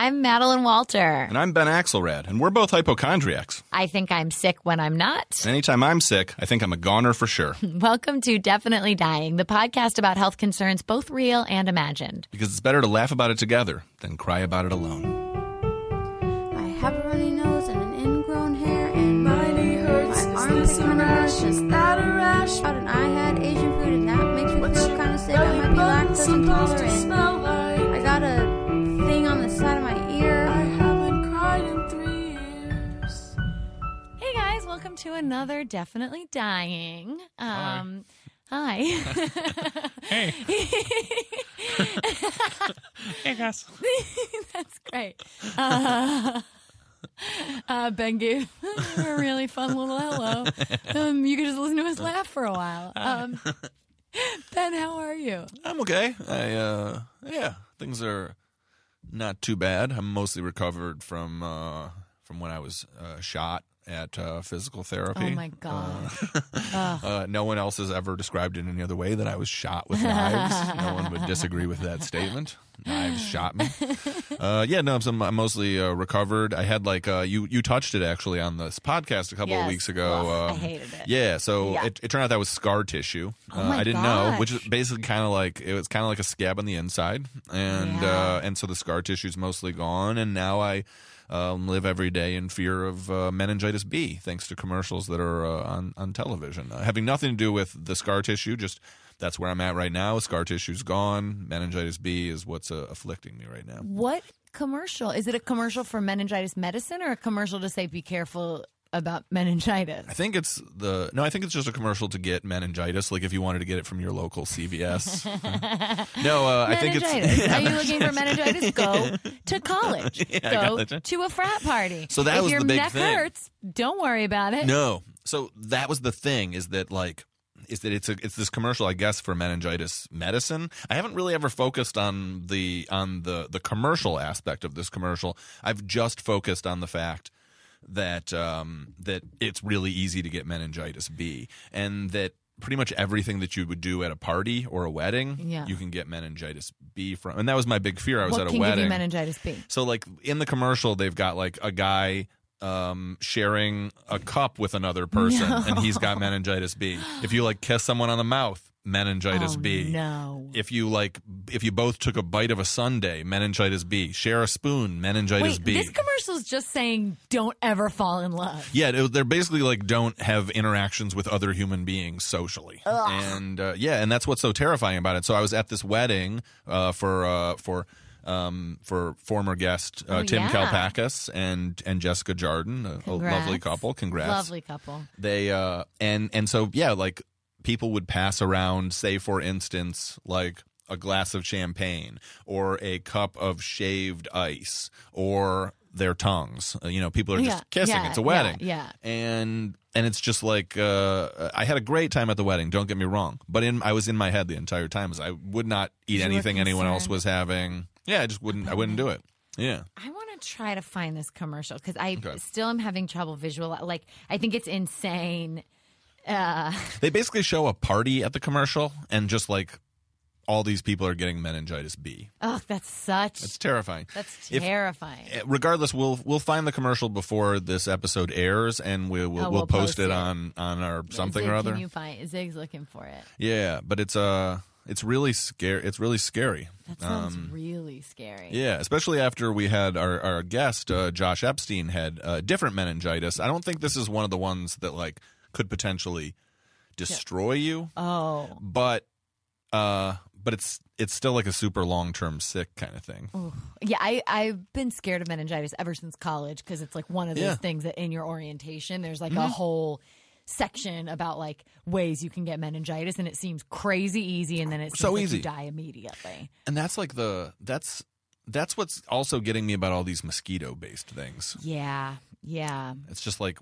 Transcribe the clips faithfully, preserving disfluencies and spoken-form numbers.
I'm Madeline Walter. And I'm Ben Axelrad, and we're both hypochondriacs. I think I'm sick when I'm not. Anytime I'm sick, I think I'm a goner for sure. Welcome to Definitely Dying, the podcast about health concerns, both real and imagined. Because it's better to laugh about it together than cry about it alone. I have a runny nose and an ingrown hair, and my knee hurts. My Is armpit this a kinda rash? hurts. Is that a rash? And I had Asian food, and that makes me What's feel your kind of sick. belly I might be button lactose supposed to intolerant. smell like? I got a thing on the side of my ear. I haven't cried in three years. Hey guys, welcome to another Definitely Dying. Um, hi. Hey. Hey, guys. That's great. Uh, uh, Ben gave a really fun little hello. Um, you could just listen to us laugh for a while. Um, Ben, how are you? I'm okay. I, uh, yeah, things are not too bad. I'm mostly recovered from, uh, from when I was uh, shot at uh, physical therapy. Oh, my God. Uh, uh, no one else has ever described it any other way than I was shot with knives. No one would disagree with that statement. Knives shot me. Uh, yeah, no, I'm, I'm mostly uh, recovered. I had like, uh, you you touched it actually on this podcast a couple Yes. of weeks ago. Ugh, I Um, hated it. Yeah, so Yeah. It, it turned out that was scar tissue. Oh uh, my I didn't know, gosh. which is basically kind of like, it was kind of like a scab on the inside. And, Yeah. uh, and so the scar tissue's mostly gone. And now I um, live every day in fear of uh, meningitis B, thanks to commercials that are uh, on, on television. Uh, having nothing to do with the scar tissue, just that's where I'm at right now. Scar tissue's gone. Meningitis B is what's uh, afflicting me right now. What commercial? Is it a commercial for meningitis medicine or a commercial to say be careful about meningitis? I think it's the no. I think it's just a commercial to get meningitis. Like if you wanted to get it from your local C V S. no, uh, I think Meningitis. it's. Are you looking for meningitis? Go to college. Yeah, Go college. to a frat party. So that if was your the big neck thing. hurts, don't worry about it. No, so that was the thing. Is that like. Is that it's a it's this commercial, I guess, for meningitis medicine. I haven't really ever focused on the on the the commercial aspect of this commercial. I've just focused on the fact that um, that it's really easy to get meningitis B, and that pretty much everything that you would do at a party or a wedding, Yeah. you can get meningitis B from. And that was my big fear. I was What at a can wedding. give you meningitis B? So, like in the commercial, they've got like a guy um, sharing a cup with another person, No. and he's got meningitis B. If you like kiss someone on the mouth, meningitis Oh, B. no. If you like, if you both took a bite of a sundae, meningitis B. Share a spoon, meningitis Wait, B. this commercial is just saying don't ever fall in love. Yeah, it- they're basically like don't have interactions with other human beings socially, and uh, yeah, and that's what's so terrifying about it. So I was at this wedding uh, for uh, for um, for former guest uh, Oh, Tim yeah. Kalpakis and and Jessica Jardin, a, a Congrats. lovely couple. Congrats, Lovely couple. They uh, and and so yeah, like people would pass around, say for instance, like a glass of champagne or a cup of shaved ice or their tongues. Uh, you know, people are just Yeah, kissing. yeah, It's a wedding. yeah, yeah. And and it's just like uh, I had a great time at the wedding. Don't get me wrong, but in I was in my head the entire time as I would not eat You were anything anyone else concerned. was having. Yeah, I just wouldn't. I wouldn't do it. Yeah. I want to try to find this commercial because I Okay. still am having trouble visual. Like, I think it's insane. Uh, They basically show a party at the commercial, and just like all these people are getting meningitis B. oh, that's such. It's terrifying. that's If- terrifying. Regardless, we'll we'll find the commercial before this episode airs, and we, we'll Oh, we'll, we'll post, post it it. on on our something Zig, or other. Can you find Zig's looking for it? Yeah, but it's uh it's really scary. It's really scary. That sounds Um, really scary. Yeah, especially after we had our, our guest, uh, Josh Epstein, had uh, different meningitis. I don't think this is one of the ones that like could potentially destroy you, Oh, but uh, but it's it's still like a super long term sick kind of thing. yeah. I I've been scared of meningitis ever since college because it's like one of those Yeah. things that in your orientation there's like Mm-hmm. a whole section about like ways you can get meningitis, and it seems crazy easy, and then it seems So like easy. you die immediately. And that's like the that's that's what's also getting me about all these mosquito based things. Yeah, yeah. It's just like,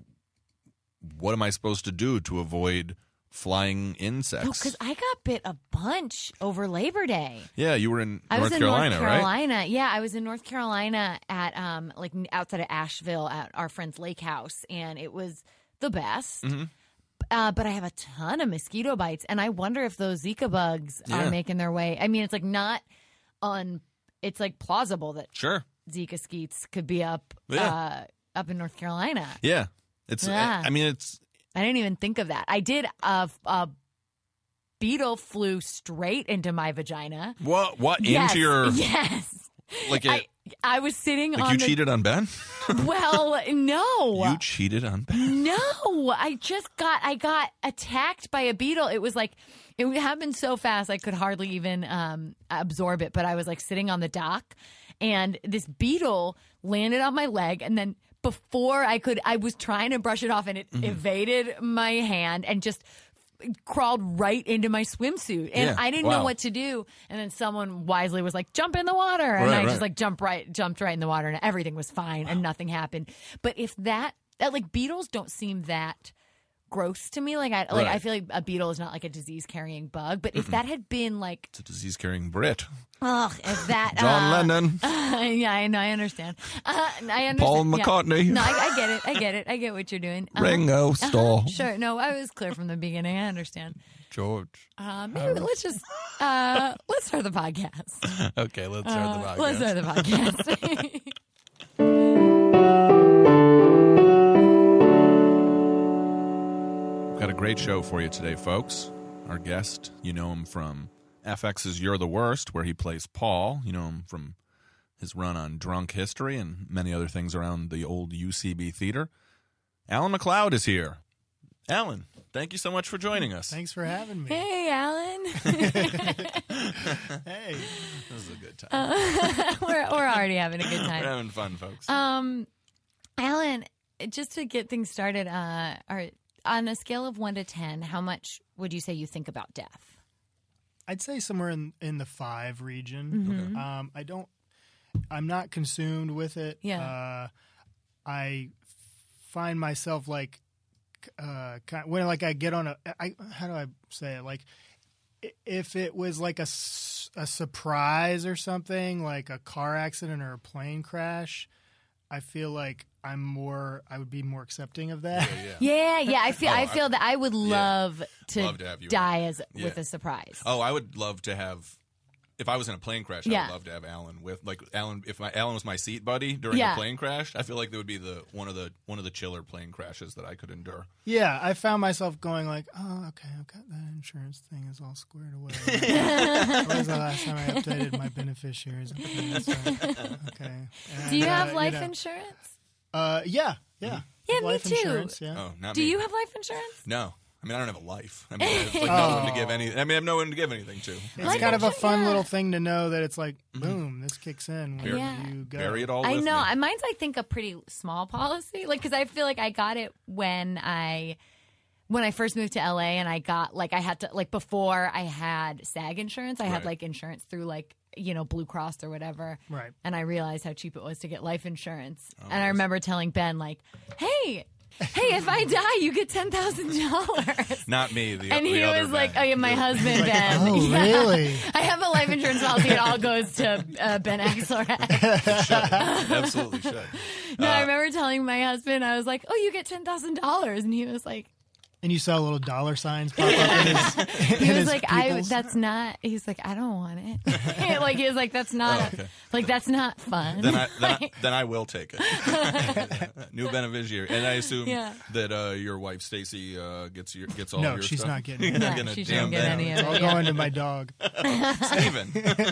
what am I supposed to do to avoid flying insects? No, because I got bit a bunch over Labor Day. Yeah, you were in I North was in Carolina, North right? Carolina. Yeah, I was in North Carolina at um like outside of Asheville at our friend's lake house, and it was the best. Mm-hmm. Uh, but I have a ton of mosquito bites, and I wonder if those Zika bugs Yeah. are making their way. I mean, it's like not un. It's like plausible that Sure. Zika skeets could be up Yeah. uh, up in North Carolina. Yeah, it's. Yeah. I, I mean, it's. I didn't even think of that. I did a, a beetle flew straight into my vagina. What? What Yes, into your? yes. Like it, I, I was sitting like on you the, cheated on Ben. Well, no. You cheated on Ben. No, I just got I got attacked by a beetle. It was like it happened so fast I could hardly even um, absorb it. But I was like sitting on the dock, and this beetle landed on my leg, and then before I could, I was trying to brush it off, and it Mm-hmm. evaded my hand and just crawled right into my swimsuit, and Yeah, I didn't wow. know what to do. And then someone wisely was like, "Jump in the water," and Right, I right. just like jumped right, jumped right in the water, and everything was fine, and nothing happened. But if that, that like beetles don't seem that gross to me. Like I, like Right. I feel like a beetle is not like a disease carrying bug. But if that had been like, It's a disease carrying Brit. ugh, if that John uh, Lennon. yeah, I know, I understand. Uh, I understand. Paul yeah. McCartney. No, I, I get it. I get it. I get what you're doing. Uh-huh. Ringo Starr. Sure. No, I was clear from the beginning. I understand. George. Uh, maybe let's just uh, let's start the podcast. Okay, let's start the Uh, podcast. let's start the podcast. We've got a great show for you today, folks. Our guest, you know him from F X's You're the Worst, where he plays Paul. You know him from his run on Drunk History and many other things around the old U C B theater. Alan McLeod is here. Alan, thank you so much for joining us. Thanks for having me. Hey, Alan. Hey. This is a good time. Uh, we're we're already having a good We're time. having fun, folks. Um, Alan, just to get things started, uh, are, on a scale of one to ten, how much would you say you think about death? I'd say somewhere in, in the five region. Mm-hmm. Um, I don't, I'm not consumed with it. Yeah. Uh, I find myself like, uh, kind when like I get on a, I, how do I say it? Like, i- if it was like a, s- a surprise or something, like a car accident or a plane crash, I feel like I'm more, I would be more accepting of that. Yeah, yeah. I feel Oh, I I- feel that I would love to, Love to have you- die as Yeah. with a surprise. Oh, I would love to have. If I was in a plane crash, I Yeah. would love to have Alan with like Alan. If my Alan was my seat buddy during Yeah. a plane crash, I feel like that would be the one of the one of the chiller plane crashes that I could endure. Yeah, I found myself going like, oh, okay, I've got that insurance thing is all squared away. When was the last time I updated my beneficiaries? Okay, that's fine. Okay. Do you And, have uh, life know, insurance? Uh, yeah, yeah. Yeah, me life too. Insurance, yeah. Oh, not Do me. you have life insurance? No, I mean I don't have a life. I mean, it's like no one to give any. I mean, I have no one to give anything to. It's Life kind of a insurance, fun yeah. little thing to know that it's like, boom, this kicks in when Yeah. you go. Bury it all. I with know. Me. Mine's, I think, a pretty small policy. Like, because I feel like I got it when I when I first moved to L A, and I got like I had to like before I had SAG insurance. I had Right. like insurance through like you know Blue Cross or whatever. Right. And I realized how cheap it was to get life insurance. Oh, and I remember telling Ben like, "Hey, hey, if I die, you get ten thousand dollars." Not me. The, And the he other was like, Ben. "Oh yeah, my husband Ben." Oh, Yeah. really? I have a life insurance policy. It all goes to uh, Ben Axelrod. Should. Absolutely should. No, Uh, I remember telling my husband, I was like, "Oh, you get ten thousand dollars," and he was like, And you saw little dollar signs pop up in his. In "He was his like, I pupils? that's not." He's like, "I don't want it." Like he was like, "That's not Oh, a- okay. like that's not fun." Then I, then I then I will take it. New beneficiary, and I assume Yeah. that uh, your wife Stacy uh, gets your gets all No, your she's stuff. not getting it. You're not Yeah, gonna she damn shouldn't get them. any of It's all it. Yeah. going to my dog. Steven.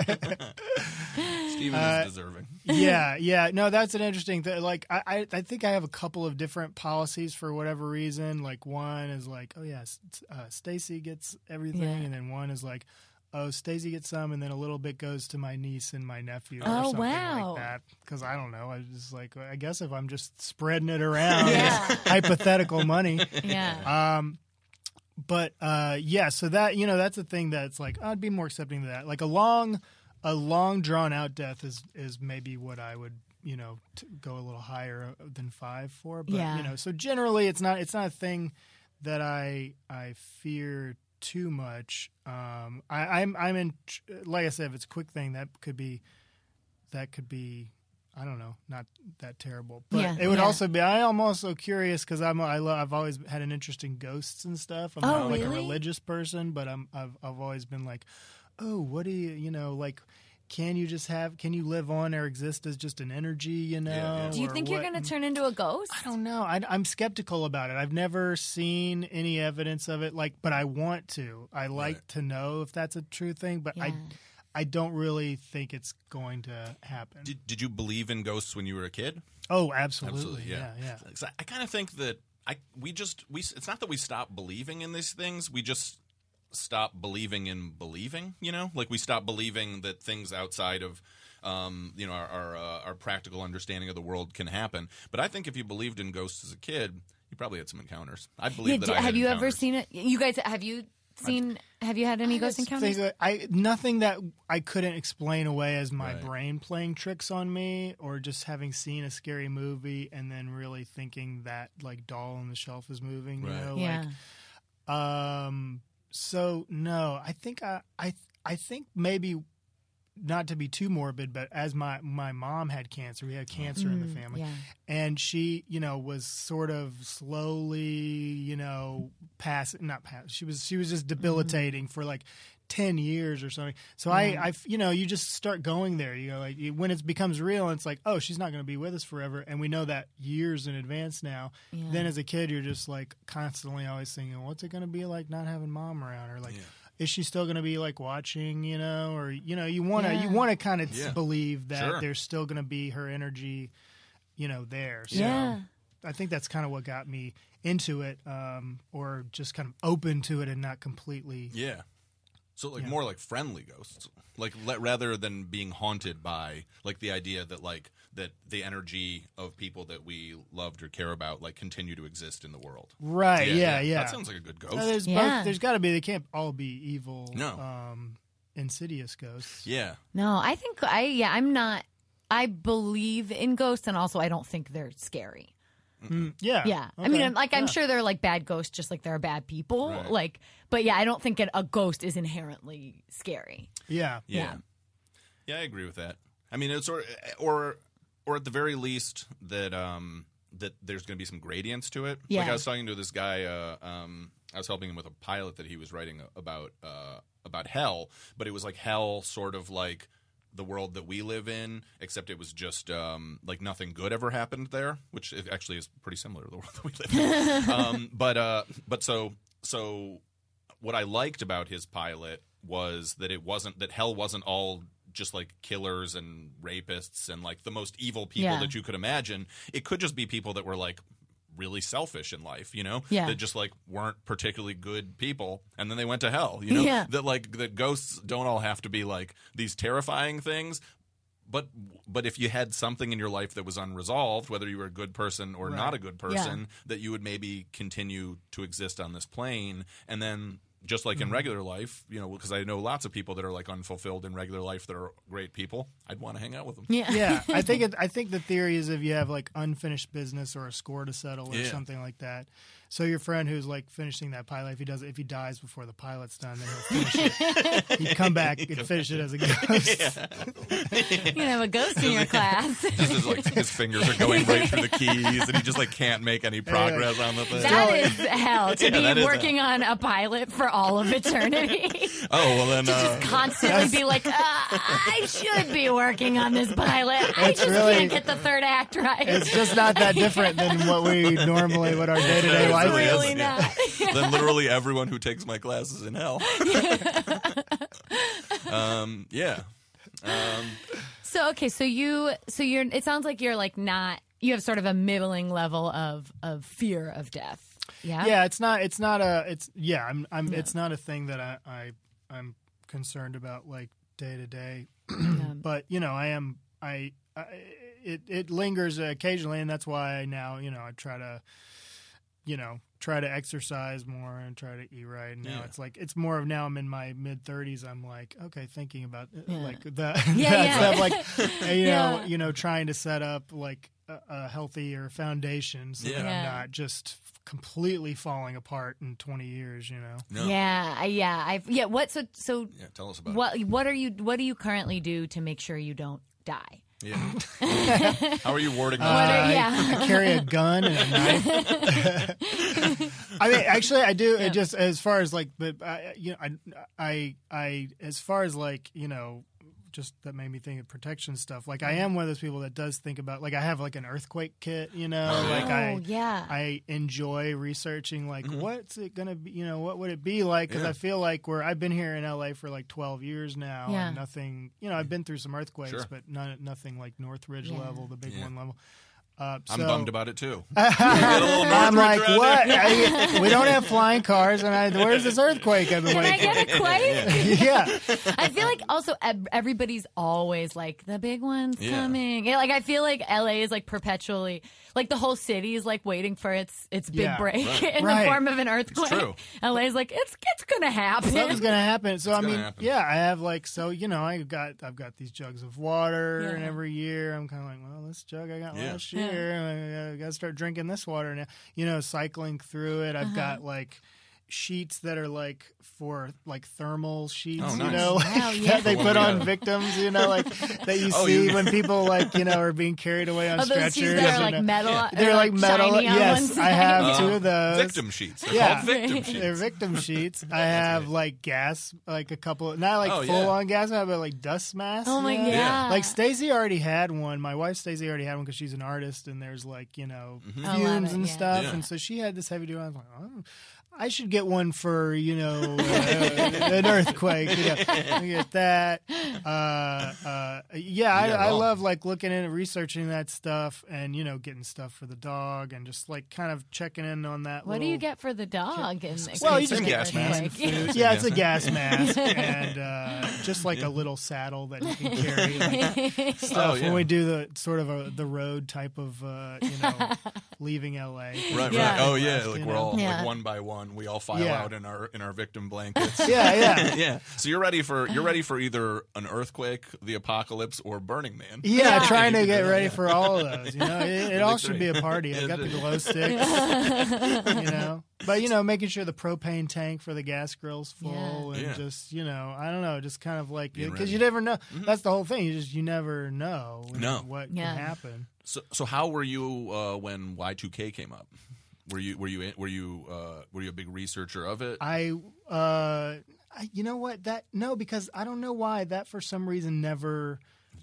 Steven Uh, is deserving. yeah, yeah. No, that's an interesting thing. Like, I, I, I think I have a couple of different policies for whatever reason. Like, one is like, oh yeah, S- uh, Stacy gets everything, Yeah. and then one is like, oh, Stacy gets some, and then a little bit goes to my niece and my nephew, or Oh, something wow. like that. Because I don't know. I was just like, I guess if I'm just spreading it around, Yeah. it's hypothetical money. Yeah. Um, but uh, yeah, so that you know that's a thing that's like I'd be more accepting of that. Like a long, a long drawn out death is is maybe what I would you know t- go a lital higher than five for. But Yeah. you know, so generally it's not it's not a thing that I I fear too much. Um, I, I'm I'm in like I said, if it's a quick thing that could be that could be. I don't know, not that terrible, but Yeah, it would yeah. also be. I am also curious because I'm I love, I've always had an interest in ghosts and stuff. I'm Oh, not like a really? religious person, but I'm I've I've always been like, oh, what do you you know like can you just have? Can you live on or exist as just an energy? You know? Yeah, yeah. Do you or think you're what? going to turn into a ghost? I don't know. I, I'm skeptical about it. I've never seen any evidence of it. Like, but I want to. I like Right. to know if that's a true thing. But I, Yeah. I don't really think it's going to happen. Did, did you believe in ghosts when you were a kid? oh, absolutely. Absolutely, yeah. yeah, yeah. 'Cause I, I kind of think that I we just we it's not that we stop believing in these things. We just stop believing in believing. You know, like we stop believing that things outside of um, you know our our, uh, our practical understanding of the world can happen. But I think if you believed in ghosts as a kid, you probably had some encounters. I believe Yeah, that. d- I had have you ever encounters. seen it? You guys, have you seen? Have you had any ghost Just encounters? think that I nothing that I couldn't explain away as my Right. brain playing tricks on me, or just having seen a scary movie and then really thinking that like doll on the shelf is moving. You Right. know, Yeah. like um. So no, I think I I I think maybe. Not to be too morbid, but as my, my mom had cancer, we had cancer in the family, yeah. and she, you know, was sort of slowly, you know, pass not pass. She was she was just debilitating for like ten years or something. So I, I, you know, you just start going there. You know, like you, when it becomes real, it's like, oh, she's not going to be with us forever, and we know that years in advance now. Yeah. Then as a kid, you're just like constantly always thinking, what's it going to be like not having mom around, or like. Yeah. Is she still going to be like watching, you know, or you know, you want to Yeah. you want to kind of Yeah. believe that Sure. there's still going to be her energy, you know, there. So Yeah. I think that's kind of what got me into it, um, or just kind of open to it and not completely. Yeah. So like Yeah. more like friendly ghosts, like le- rather than being haunted by like the idea that like that the energy of people that we loved or care about like continue to exist in the world. Right? Yeah, yeah. That sounds like a good ghost. Uh, there's Yeah. both. There's got to be. They can't all be evil. No. Um, insidious ghosts. yeah. No, I think I yeah, I'm not. I believe in ghosts, and also I don't think they're scary. Mm, yeah. Yeah, I Okay. mean, I'm, like I'm Yeah. sure they're like bad ghosts, just like there are bad people. Right. Like, but yeah, I don't think it, a ghost is inherently scary. Yeah. Yeah. Yeah. Yeah, I agree with that. I mean, it's or or or at the very least that um that there's going to be some gradients to it. Like Yeah. I was talking to this guy. Uh, um, I was helping him with a pilot that he was writing about uh, about hell, but it was like hell, sort of like the world that we live in, except it was just um, like nothing good ever happened there, which it actually is pretty similar to the world that we live in. um, but uh, but so so what I liked about his pilot was that it wasn't that hell wasn't all just like killers and rapists and like the most evil people Yeah. that you could imagine. It could just be people that were like really selfish in life, you know, Yeah. that just like weren't particularly good people, and then they went to hell, you know. Yeah. That like that ghosts don't all have to be like these terrifying things. But but if you had something in your life that was unresolved, whether you were a good person or not a good person, that you would maybe continue to exist on this plane, and then just like in regular life, you know, because I know lots of people that are like unfulfilled in regular life that are great people. I'd want to hang out with them. Yeah, Yeah, I think it, I think the theory is if you have like unfinished business or a score to settle or Yeah. something like that. So your friend who's like finishing that pilot, if he does, if he dies before the pilot's done, then he'll finish it. He'd come back and finish it as a ghost. you can have a ghost in your class. Just his, like, his fingers are going right through the keys, and he just like can't make any progress on the thing. That is hell to Yeah, that be is working on a pilot for all of eternity. Oh well, then to uh, just constantly be like, uh, I should be working on this pilot. I It's just really- can't get the third act right. It's just not that different than what we normally, what our day to day It's life really is. really is, not. then literally everyone who takes my class is in hell. um, yeah. Um, So okay, so you, so you're. It sounds like you're like not. You have sort of a middling level of of fear of death. Yeah. Yeah, it's not. It's not a. It's yeah. I'm. I'm. It's not a thing that I. I I'm concerned about like day to day. But you know, I am. I. I it it lingers occasionally, and that's why now you know I try to. You know, try to exercise more and try to eat right. And now Yeah. it's like it's more of now I'm in my mid thirties. I'm like okay, thinking about uh, Yeah. like the Yeah, that yeah. stuff, like you know, Yeah. you know, trying to set up like a, a healthier foundation so Yeah. that Yeah. I'm not just completely falling apart in twenty years. You know. no. Yeah. I- Yeah. I've. Yeah. What? So. So. Yeah, tell us about What? What are you? What do you currently do to make sure you don't die? it. Yeah. How are you warding off? What are- I, yeah. I carry a gun and a knife. I mean, actually, I do. Yeah. It just as far as like, but I, you know, I, I, I, as far as like, you know, just that made me think of protection stuff. Like I am one of those people that does think about, like I have like an earthquake kit, you know, Oh, like I, Oh, yeah. I enjoy researching like Mhm. what's it gonna be, you know, what would it be like? Because Yeah. I feel like we're I've been here in L A for like twelve years now, Yeah. and nothing, you know, I've been through some earthquakes, Sure. but none, nothing like Northridge Yeah. level, the big Yeah. one level. Uh, I'm so- bummed about it too. I'm like, Northridge around what? here. I, we don't have flying cars, and I, where's this earthquake I've been Can I waiting get a quake? for? Yeah. I feel like also ev- everybody's always like the big one's Yeah. coming. Yeah, like I feel like L A is like perpetually like the whole city is like waiting for its its big Yeah. break Right. in Right. the form of an earthquake. true. L A's like it's it's gonna happen. Something's gonna happen. So I gonna mean, happen. yeah, I have like, so you know, I got I've got these jugs of water, Yeah. and every year I'm kind of like, well, this jug I got Yeah. last year, I got to start drinking this water now. You know, cycling through it. I've Uh-huh. got like sheets that are like for like thermal sheets, Oh, you nice. know, like, Wow, yeah. that they For put when we on have- victims, you know, like that you Oh, see you- when people like, you know, are being carried away on Oh, those stretchers. sheets that are you like know. metal. They're or, like metal. shiny on Yes, one I side. have Uh, two of those. Victim sheets. They're Yeah. called victim sheets. They're victim sheets. I have like gas, like a couple, not like Oh, full yeah. on gas, but like dust masks. Oh my you know? god! Yeah. Like Stacey already had one. My wife Stacey already had one because she's an artist, and there's like, you know, Mhm. I love fumes it, and yeah. stuff. Yeah. And so she had this heavy duty. I was like, oh, I should get one for, you know, uh, an earthquake. You know, I get that. Uh, uh, yeah, I, You got it I all. love like looking into researching that stuff, and you know, getting stuff for the dog, and just like kind of checking in on that. What do little- you get for the dog? In the Well, you case just of get an gas earthquake? masks. yeah, it's a gas mask and uh, just like a little saddle that you can carry. Like, stuff Oh, yeah. when we do the sort of a, the road type of uh, you know leaving L A. Right, Yeah. right. Oh yeah, You like know? we're all Yeah. like one by one. We all file Yeah. out in our in our victim blankets. Yeah, yeah, yeah. So you're ready for you're ready for either an earthquake, the apocalypse, or Burning Man. yeah. Yeah. Trying You to can get do that, ready yeah. for all of those. You know, it, it all should be a great. party. I got the glow sticks. You know, but you know, making sure the propane tank for the gas grill's full, Yeah. and Yeah. just you know, I don't know, just kind of like Being because ready. you never know. That's the whole thing. You just you never know No. what Yeah. can happen. So so how were you uh, when Y two K came up? Were you were you were you uh, were you a big researcher of it? I, uh, I, you know what? That no, because I don't know why that for some reason never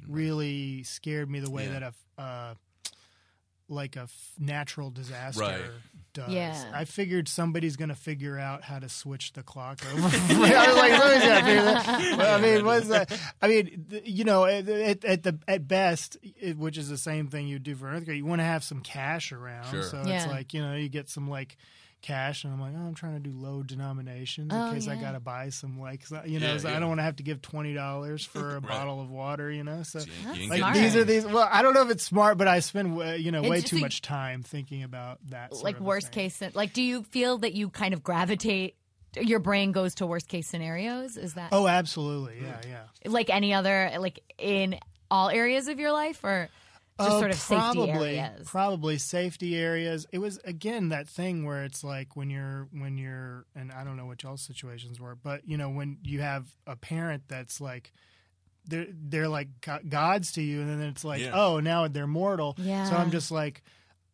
really scared me the way Yeah. that a, uh, like a f- natural disaster Right. does. Yeah. I figured somebody's going to figure out how to switch the clock over. I was like, somebody's got to figure that. Well, I mean, what's that? I mean, th- you know, at, at, at the at best, it, which is the same thing you do for an earthquake, you want to have some cash around. Sure. So Yeah. it's like, you know, you get some like cash, and I'm like, oh, I'm trying to do low denominations Oh, in case I yeah. got to buy some, like, so- you know, Yeah, so yeah. I don't want to have to give twenty dollars for a Right. bottle of water, you know. So So you- That's you can like get- smart. these are these. Well, I don't know if it's smart, but I spend uh, you know It's way just too a- much time thinking about that. Sort Like of a worst thing. case, like do you feel that you kind of gravitate? Your brain goes to worst case scenarios. Is that Oh, absolutely, yeah, yeah. like any other, like in all areas of your life, or just Uh, sort of probably, safety areas? Probably safety areas. It was again that thing where it's like when you're when you're and I don't know what y'all's situations were, but you know when you have a parent that's like they're they're like go- gods to you, and then it's like Yeah. oh now they're mortal. Yeah. So I'm just like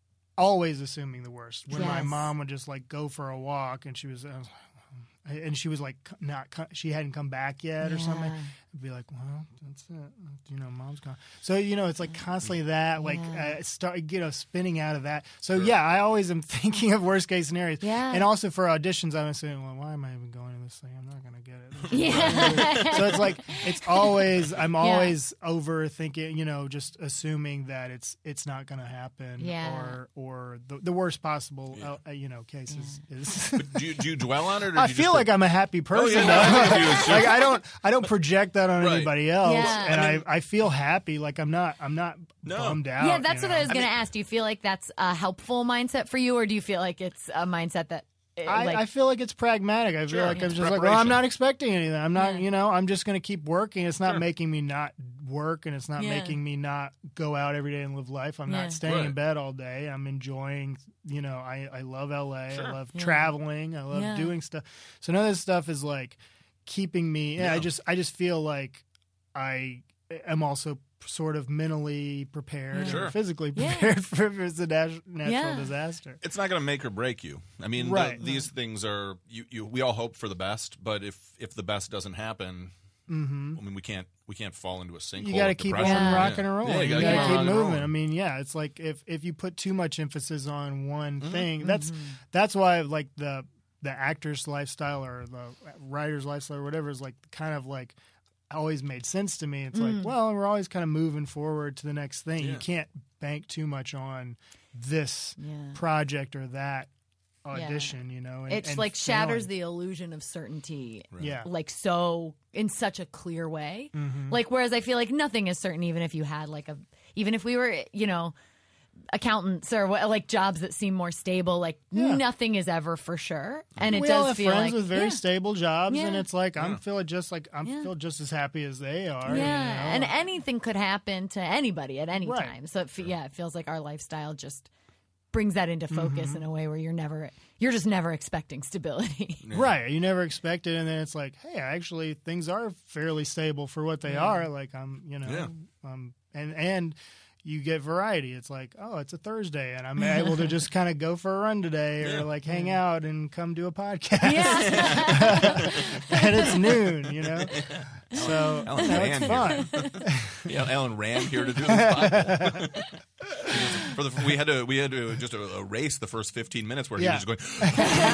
always assuming the worst. When my Yes. mom would just like go for a walk, and she was. I was and she was like not co- she hadn't come back yet or something. Yeah. I'd be like, well, that's it. You know, mom's gone. So you know, it's like constantly that, like Yeah. uh, start you know spinning out of that. So yeah, I always am thinking of worst case scenarios. Yeah. And also for auditions, I'm saying, well, why am I even going to this thing? I'm not going to get it. Yeah. So it's like it's always I'm always overthinking. You know, just assuming that it's it's not going to happen. Yeah. Or or the, the worst possible uh, you know cases is. do you do you dwell on it? Or do I you feel just like I'm a happy person. yeah, no, I think you do, too. like I don't, I don't project that on Right. anybody else, Yeah. and I I, mean- I, feel happy. Like I'm not, I'm not No. bummed out. Yeah, that's you what I know? was going to ask. Do you feel like that's a helpful mindset for you, or do you feel like it's a mindset that, uh, I, like, I feel like it's pragmatic. I feel Sure. like I'm It's just like, well, preparation. I'm not expecting anything. I'm not, Yeah. you know, I'm just going to keep working. It's not Sure. making me not work, and it's not Yeah. making me not go out every day and live life. I'm Yeah. not staying Right. in bed all day. I'm enjoying, you know, I, I love L A. Sure. I love Yeah. traveling. I love Yeah. doing stuff. So none of this stuff is like keeping me. Yeah, I Yeah. just, I just feel like I am also sort of mentally prepared Yeah. Sure. and physically Yeah. prepared for if it's a nat- natural Yeah. disaster. it's not going to make or break you. I mean, the- Right. these things are you, you. We all hope for the best, but if if the best doesn't happen, Mm-hmm. I mean, we can't we can't fall into a sinkhole. You got to of keep depression. on Yeah. rocking and rolling. Yeah, you you gotta got to keep keep on moving. rolling. I mean, yeah, it's like if if you put too much emphasis on one Mm-hmm. thing, that's that's why like the the actor's lifestyle or the writer's lifestyle or whatever is like kind of like always made sense to me. It's like, well, we're always kind of moving forward to the next thing. Yeah. You can't bank too much on this Yeah. project or that audition, you know. And, It's and like shatters failing. the illusion of certainty. Yeah. Like so in such a clear way. Mm-hmm. Like whereas I feel like nothing is certain even if you had like a even if we were, you know, accountants or what, like jobs that seem more stable, like Yeah. nothing is ever for sure. And it we does all have feel friends like with very yeah. stable jobs, and Yeah. it's like I'm Yeah. feeling just like I'm Yeah. feel just as happy as they are. Yeah, you know? and anything could happen to anybody at any Right. time. So it, fe- yeah, it feels like our lifestyle just brings that into focus Mm-hmm. in a way where you're never, you're just never expecting stability. Right, you never expect it, and then it's like, hey, actually, things are fairly stable for what they are. Like I'm, you know, Yeah. um, and and you get variety. It's like, oh, it's a Thursday, and I'm able to just kind of go for a run today, or Yeah. like hang out and come do a podcast. Yeah, And it's noon, you know. So Alan you know, it's Rand fun. Yeah, Alan Rand here to do this podcast. For the, we had to we had to just erase the first fifteen minutes where he Yeah. was just going.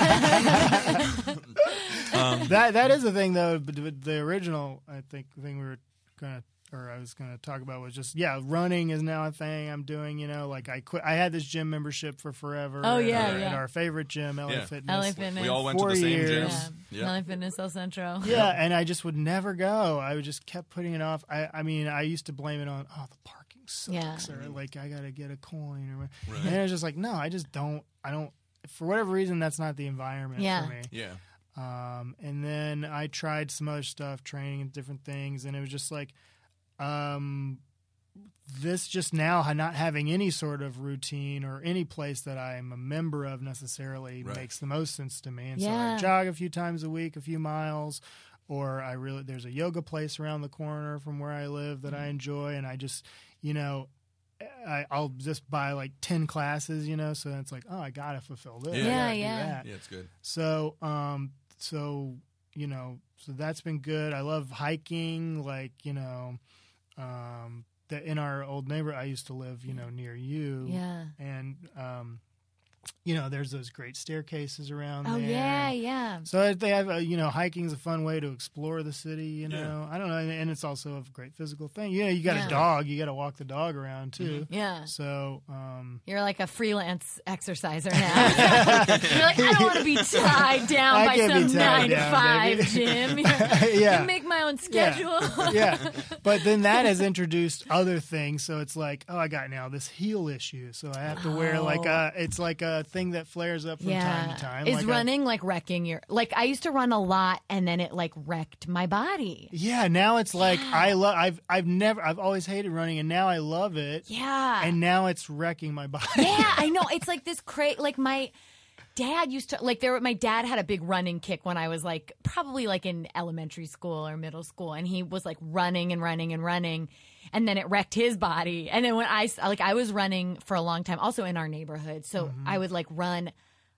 That that is the thing though. But the the original, I think, thing we were gonna or I was gonna talk about was just yeah, running is now a thing I'm doing. You know, like I quit. I had this gym membership for forever. Oh, at yeah, our, yeah. at our favorite gym, L A Yeah. Fitness. L A Fitness. We all went Four to the same years. gym. Yeah, Yeah. L A Fitness El Centro. Yeah, and I just would never go. I would just kept putting it off. I, I mean, I used to blame it on oh the parking sucks, Yeah. or like I gotta get a coin, or Right. and it's just like no, I just don't. I don't. For whatever reason, that's not the environment Yeah. for me. Yeah. Um, and then I tried some other stuff, training and different things, and it was just like, um, this just now not having any sort of routine or any place that I'm a member of necessarily Right. makes the most sense to me. And Yeah. so I jog a few times a week, a few miles, or I really there's a yoga place around the corner from where I live that I enjoy, and I just, you know. I, I'll just buy like ten classes, you know, so it's like, oh, I gotta fulfill this. I Yeah. gotta Yeah, do yeah. that. Yeah, it's good. So, um, so you know, so that's been good. I love hiking. Like, you know, um, the, in our old neighborhood, I used to live, you know, near you. Yeah. And um, you know, there's those great staircases around Oh there. yeah, yeah. So they have, uh, you know, hiking's a fun way to explore the city. You Yeah. know, I don't know, and, and it's also a great physical thing. You know, you got Yeah. a dog, you got to walk the dog around too. Yeah. So, um, You're like a freelance exerciser now. You're like, I don't want to be tied down I by can't be some tied nine to down, five baby. gym. yeah. I make my own Yeah. schedule. yeah, but then that has introduced other things. So it's like, oh, I got now this heel issue, so I have to wear like a. It's like a thing that flares up from time to time. Is like a- running like wrecking your like I used to run a lot and then it like wrecked my body. yeah, now it's like I love. I've I've never. I've always hated running, and now I love it. Yeah. And now it's wrecking my body. yeah, I know. It's like this cra like my dad used to like there my dad had a big running kick when I was like probably like in elementary school or middle school, and he was like running and running and running, and then it wrecked his body. And then when I like I was running for a long time also in our neighborhood, so Mm-hmm. I would like run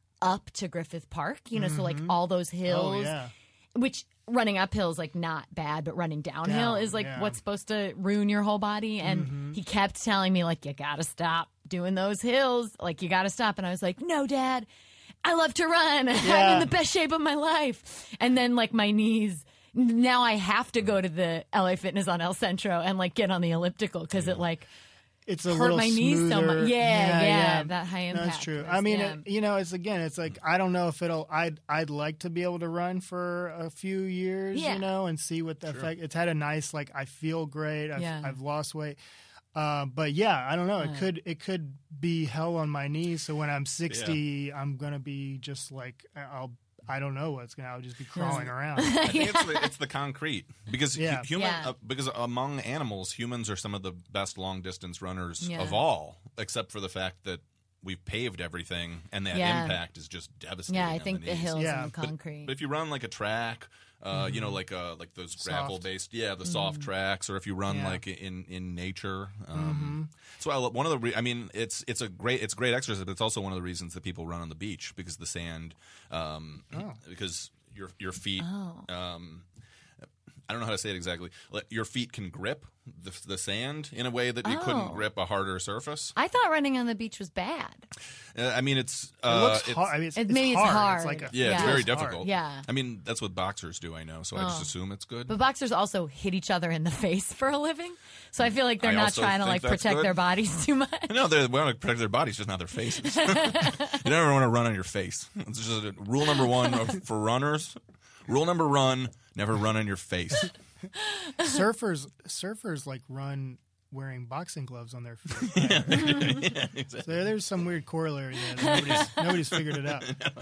up to Griffith Park, you know, so like all those hills, Oh yeah. which running uphill is like not bad, but running downhill Down, is like yeah. Mm-hmm. what's supposed to ruin your whole body. And he kept telling me like, you gotta stop doing those hills. Like you gotta stop. And I was like, no, Dad, I love to run. I'm Yeah. in the best shape of my life. And then like my knees, now I have to go to the L A Fitness on El Centro and like get on the elliptical because it like It's a hurt little my knees so smoother. much. Yeah, yeah, that high impact. That's true. was- I mean, yeah. it, you know, it's again, it's like I don't know if it'll. I'd I'd like to be able to run for a few years, Yeah. you know, and see what the effect. It's had a nice like I feel great. I've, Yeah. I've lost weight. Uh, but yeah, I don't know. It Yeah. could it could be hell on my knees. So when I'm sixty, I'm gonna be just like I'll. I don't know what's gonna. I'll just be crawling around. I think it's, the, it's the concrete because hu- Yeah. human Yeah. uh, because among animals, humans are some of the best long distance runners Yeah. of all, except for the fact that we've paved everything, and that Yeah. impact is just devastating. yeah, I on think the knees. hills Yeah, and the but- concrete. But if you run like a track, uh, you know, like uh, like those gravel based, yeah, the soft tracks, or if you run Yeah. like in in nature. Um, So I, one of the, re- I mean, it's it's a great it's great exercise, but it's also one of the reasons that people run on the beach because the sand, um, because your your feet. Oh. Um, I don't know how to say it exactly. Like, your feet can grip the, the sand in a way that you Oh. couldn't grip a harder surface. I thought running on the beach was bad. Uh, I mean, it's It uh, looks it's, hard. I mean, it's, It- it's maybe it's hard. hard. It's like a, yeah, it's Yeah. very It's hard. difficult. Yeah. I mean, that's what boxers do. I know, so I just Oh. assume it's good. But boxers also hit each other in the face for a living. So I feel like they're I not also trying to think like that's protect good. their bodies too much. No, they want to protect their bodies, just not their faces. You never want to run on your face. It's just a, rule number one of, for runners. Rule number one: never run on your face. surfers. Surfers like run wearing boxing gloves on their feet. Right? So there's some weird corollary there. That Nobody's, nobody's figured it out.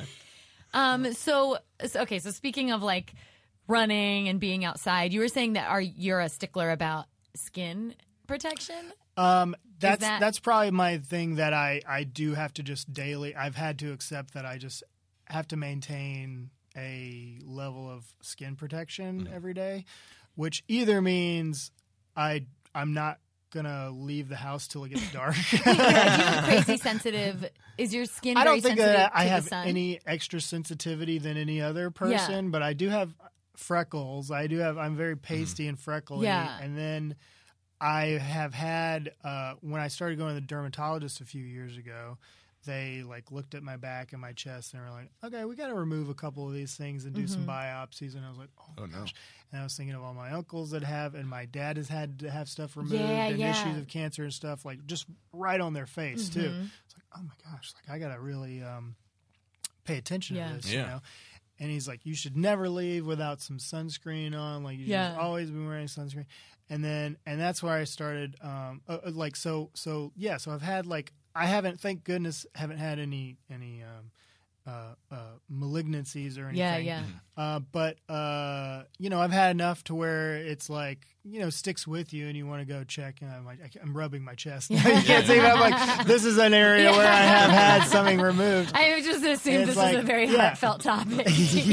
Um. So, so okay. So speaking of like running and being outside, you were saying that are you're a stickler about skin protection? Um, that's that- that's probably my thing that I, I do have to just daily. I've had to accept that I just have to maintain a level of skin protection every day, which either means I I'm not gonna leave the house till it gets dark. Yeah, do you have crazy sensitive? Is your skin I very don't think sensitive that I to have the sun? any extra sensitivity than any other person, but I do have freckles. I do have. I'm very pasty and freckly, Yeah. and then I have had uh, when I started going to the dermatologist a few years ago. They like looked at my back and my chest and were like, "Okay, we got to remove a couple of these things and do some biopsies." And I was like, "Oh, Oh, no. gosh!" And I was thinking of all my uncles that have, and my dad has had to have stuff removed Yeah, and yeah. issues of cancer and stuff like just right on their face too. It's like, oh my gosh, like I gotta really um, pay attention Yeah. to this, Yeah. you know. And he's like, you should never leave without some sunscreen on. Like you should Yeah. just always be wearing sunscreen. And then, and that's where I started. Um, uh, uh, like so, so yeah. So I've had like I haven't, thank goodness, haven't had any any um, uh, uh, malignancies or anything. Yeah, yeah. Uh, but uh, you know, I've had enough to where it's like, you know, sticks with you, and you want to go check. And I'm like, I'm rubbing my chest. you can't see, but I'm like, this is an area where I have had something removed. I just assumed It's this like- was a very yeah. heartfelt topic.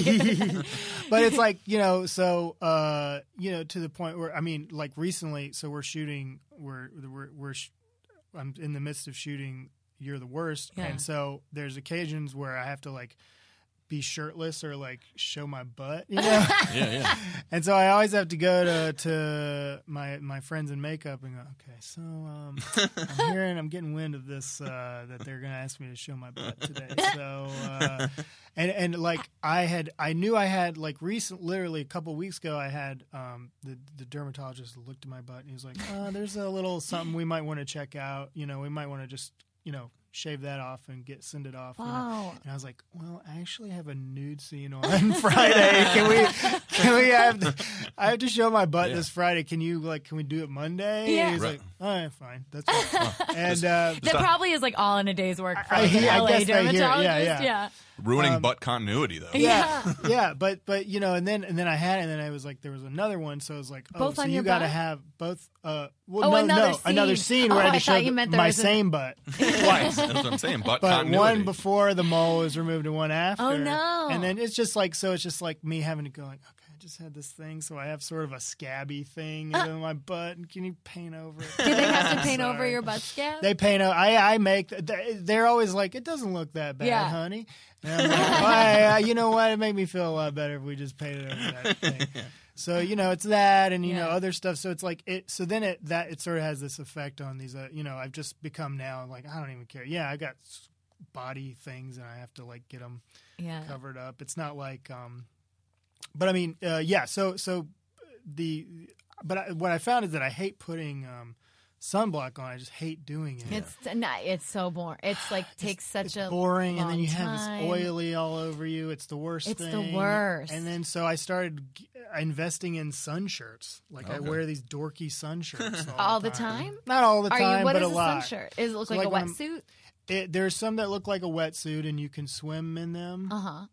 But it's like, you know, so uh, you know, to the point where I mean, like recently, so we're shooting, we're we're we're, sh- I'm in the midst of shooting You're the Worst, Yeah. and so there's occasions where I have to like be shirtless or like show my butt, you know. Yeah, yeah. And so I always have to go to to my my friends in makeup and go, okay, so um, I'm hearing, I'm getting wind of this uh, that they're going to ask me to show my butt today. So uh, and and like I had, I knew I had like recent, literally a couple weeks ago, I had um, the the dermatologist looked at my butt and he was like, uh, there's a little something we might want to check out. You know, we might want to just, you know, shave that off and get send it off. you know. Wow. And I was like, well, I actually have a nude scene on Friday. Can we can we have the, I have to show my butt Yeah. this Friday. Can you like can we do it Monday? Yeah. And he's Right. like, all right, fine. That's fine. And uh That probably is like all in a day's work for I- like, an I L A guess I hear- dermatologist. yeah, yeah. Ruining Um, butt continuity, though. yeah, yeah, but but you know, and then and then I had, and then I was like, there was another one, so I was like, oh, Both so on you your got to butt? have both. Uh, well, Oh, no, another no, another scene. scene where Oh, I had I to thought show you the- meant there my was a- same butt twice. That's what I'm saying. Butt But continuity. one before the mole was removed and one after. Oh, no. And then it's just like, so it's just like me having to go like, okay, I just had this thing, so I have sort of a scabby thing in my butt, and can you paint over it? Did they have to paint over Sorry. your butt scab? They paint. o- I I make. they- They're always like, it doesn't look that bad, Yeah. honey. And I'm like, "Why, uh, you know what? It made me feel a lot better if we just painted over that thing. So you know, it's that, and you know, Yeah. other stuff. So it's like it. So then it that it sort of has this effect on these. Uh, you know, I've just become now like I don't even care. Yeah, I got s- body things, and I have to like get them yeah. covered up. It's not like, um, but I mean, uh, yeah. So so the, but I, what I found is that I hate putting um, sunblock on. I just hate doing it. It's not, it's so boring. It's like takes such it's a boring, and long then you have time. this oily all over you. It's the worst. It's the thing. worst. And then so I started g- investing in sun shirts. Like I Okay. wear these dorky sun shirts all, All the time? Not all the Are time, you? What but is a a lot. sun shirt? Does it look So like, like a when I'm- wetsuit? It, there's some that look like a wetsuit, and you can swim in them. Uh huh.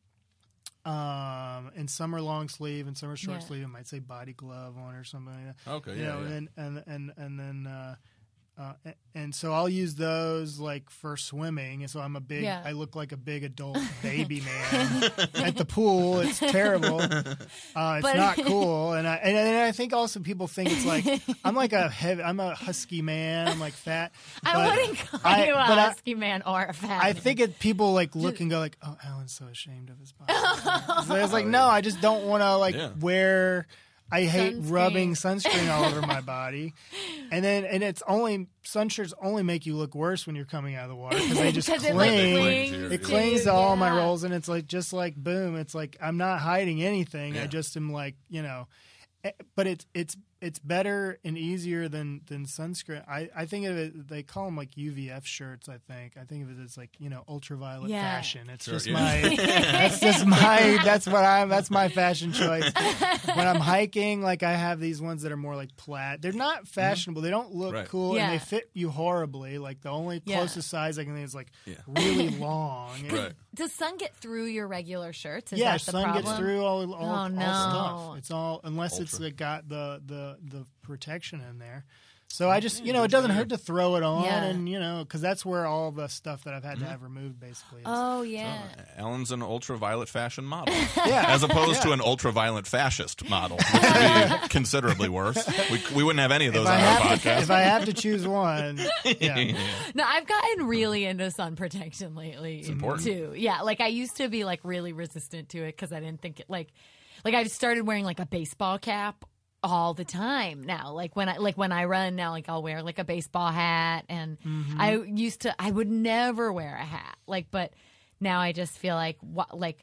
Um, and some are long sleeve, and some are short Yeah. sleeve. It might say body glove on or something like that. Okay, You yeah, know, yeah. and and and and then. Uh, Uh, a- and so I'll use those like for swimming. And so I'm a big, Yeah. I look like a big adult baby man at the pool. It's terrible. Uh, it's But- not cool. And I, and, and I think also people think it's like, I'm like a heavy, I'm a husky man. I'm like fat. I But wouldn't call I- you a but I- husky man or a fat. I man. think it, people like look and go like, oh, Alan's so ashamed of his body. So it's like, no, I just don't want to like Yeah. wear I hate Sunscreen. rubbing sunscreen all over my body, and then and it's only sun shirts only make you look worse when you're coming out of the water because they just 'Cause cling. it, like, clings clings to It your- clings to yeah. all my rolls, and it's like just like boom. It's like I'm not hiding anything. Yeah. I just am like you know, eh, but it's it's it's better and easier than than sunscreen. I I think of it. They call them like U V F shirts. I think I think of it as like you know ultraviolet Yeah. fashion. It's Sure, just yeah. my that's just my that's what I'm that's my fashion choice. When I'm hiking, like I have these ones that are more like plaid. They're not fashionable. They don't look Right. cool, Yeah. and they fit you horribly. Like the only Yeah. closest size I can think is like Yeah. really long. Right. Does sun get through your regular shirts? Is yeah, that the sun problem? gets through all, all, Oh, all no. stuff. It's all unless it's Ultra. uh, got the, the the protection in there. So I just you know it doesn't hurt to throw it on, Yeah. and you know because that's where all the stuff that I've had to have removed basically. Is. Oh yeah. Alan's an ultraviolet fashion model, yeah, as opposed to Yeah. an ultraviolet fascist model, which would be considerably worse. We, we wouldn't have any of those if I on our have to, podcast. if I have to choose one, yeah. No, I've gotten really into sun protection lately. It's important. too. Yeah, like I used to be like really resistant to it because I didn't think it like, like I started wearing like a baseball cap all the time now. Like when I like when I run now, like I'll wear like a baseball hat, and I used to I would never wear a hat. Like, but now I just feel like wh- like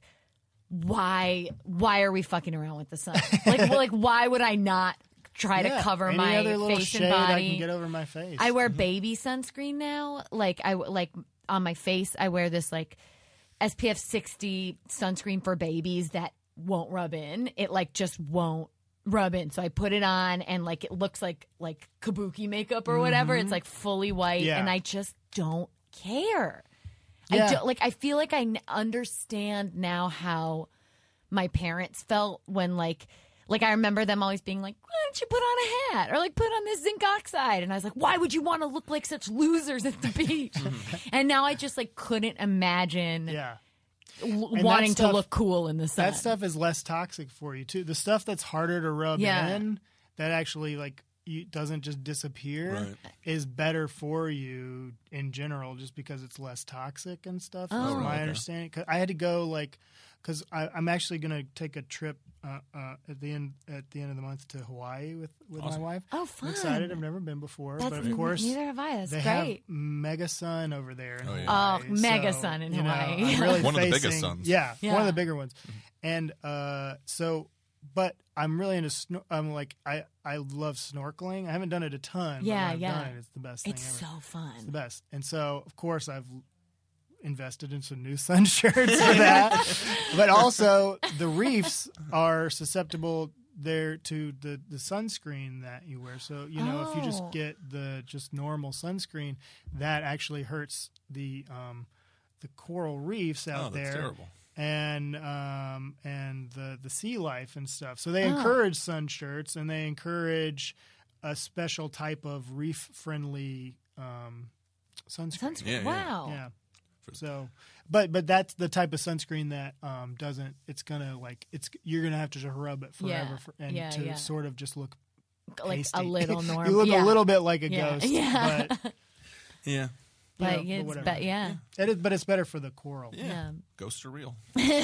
why why are we fucking around with the sun? Like well, like why would I not try Yeah, to cover any my other little face shade and body? I can get over my face. I wear baby sunscreen now. Like I like on my face, I wear this like S P F sixty sunscreen for babies that won't rub in. It like just won't rub in. So I put it on, and like it looks like like kabuki makeup or whatever. It's like fully white, Yeah. and I just don't care. Yeah. I don't like. I feel like I n- understand now how my parents felt when like. Like, I remember them always being like, why don't you put on a hat? Or, like, put on this zinc oxide. And I was like, why would you want to look like such losers at the beach? And now I just, like, couldn't imagine yeah. l- that wanting stuff- to look cool in the sun. That stuff is less toxic for you too. The stuff that's harder to rub Yeah. in, that actually like you, doesn't just disappear, Right. is better for you in general, just because it's less toxic and stuff. Oh. Is right, my okay. understanding. 'Cause I had to go like, because I'm actually going to take a trip uh, uh, at the end at the end of the month to Hawaii with with Awesome. my wife. Oh, I'm fun. excited. I've never been before, That's, but of course. neither have I. That's They great. have mega sun over there in Oh, yeah. Hawaii. Oh, mega so, sun in you know, Hawaii. I'm really One of the facing- biggest suns. Yeah, one Yeah. of the bigger ones. And uh, so, but I'm really into. Snor- I'm like I I love snorkeling. I haven't done it a ton. but Yeah, when I've yeah. Done it, it's the best thing It's ever. so fun. It's the best. And so, of course, I've invested in some new sun shirts for that. But also, the reefs are susceptible there to the, the sunscreen that you wear. So, you know, if you Oh. just get the just normal sunscreen, that actually hurts the um, the coral reefs out Oh, that's there. terrible. And um, and the, the sea life and stuff. So they Oh. encourage sun shirts, and they encourage a special type of reef friendly um, sunscreen. Sunscreen. Yeah, yeah. Wow. Yeah. So, but but that's the type of sunscreen that um, doesn't. It's gonna like it's you're gonna have to just rub it forever Yeah. for, and Yeah, to yeah. sort of just look Like pasty. a little normal. you look yeah. a little bit like a Yeah. ghost. Yeah. But, Yeah. you But know, but it's whatever. be- yeah. It is, but it's better for the coral. Yeah. Ghosts are real.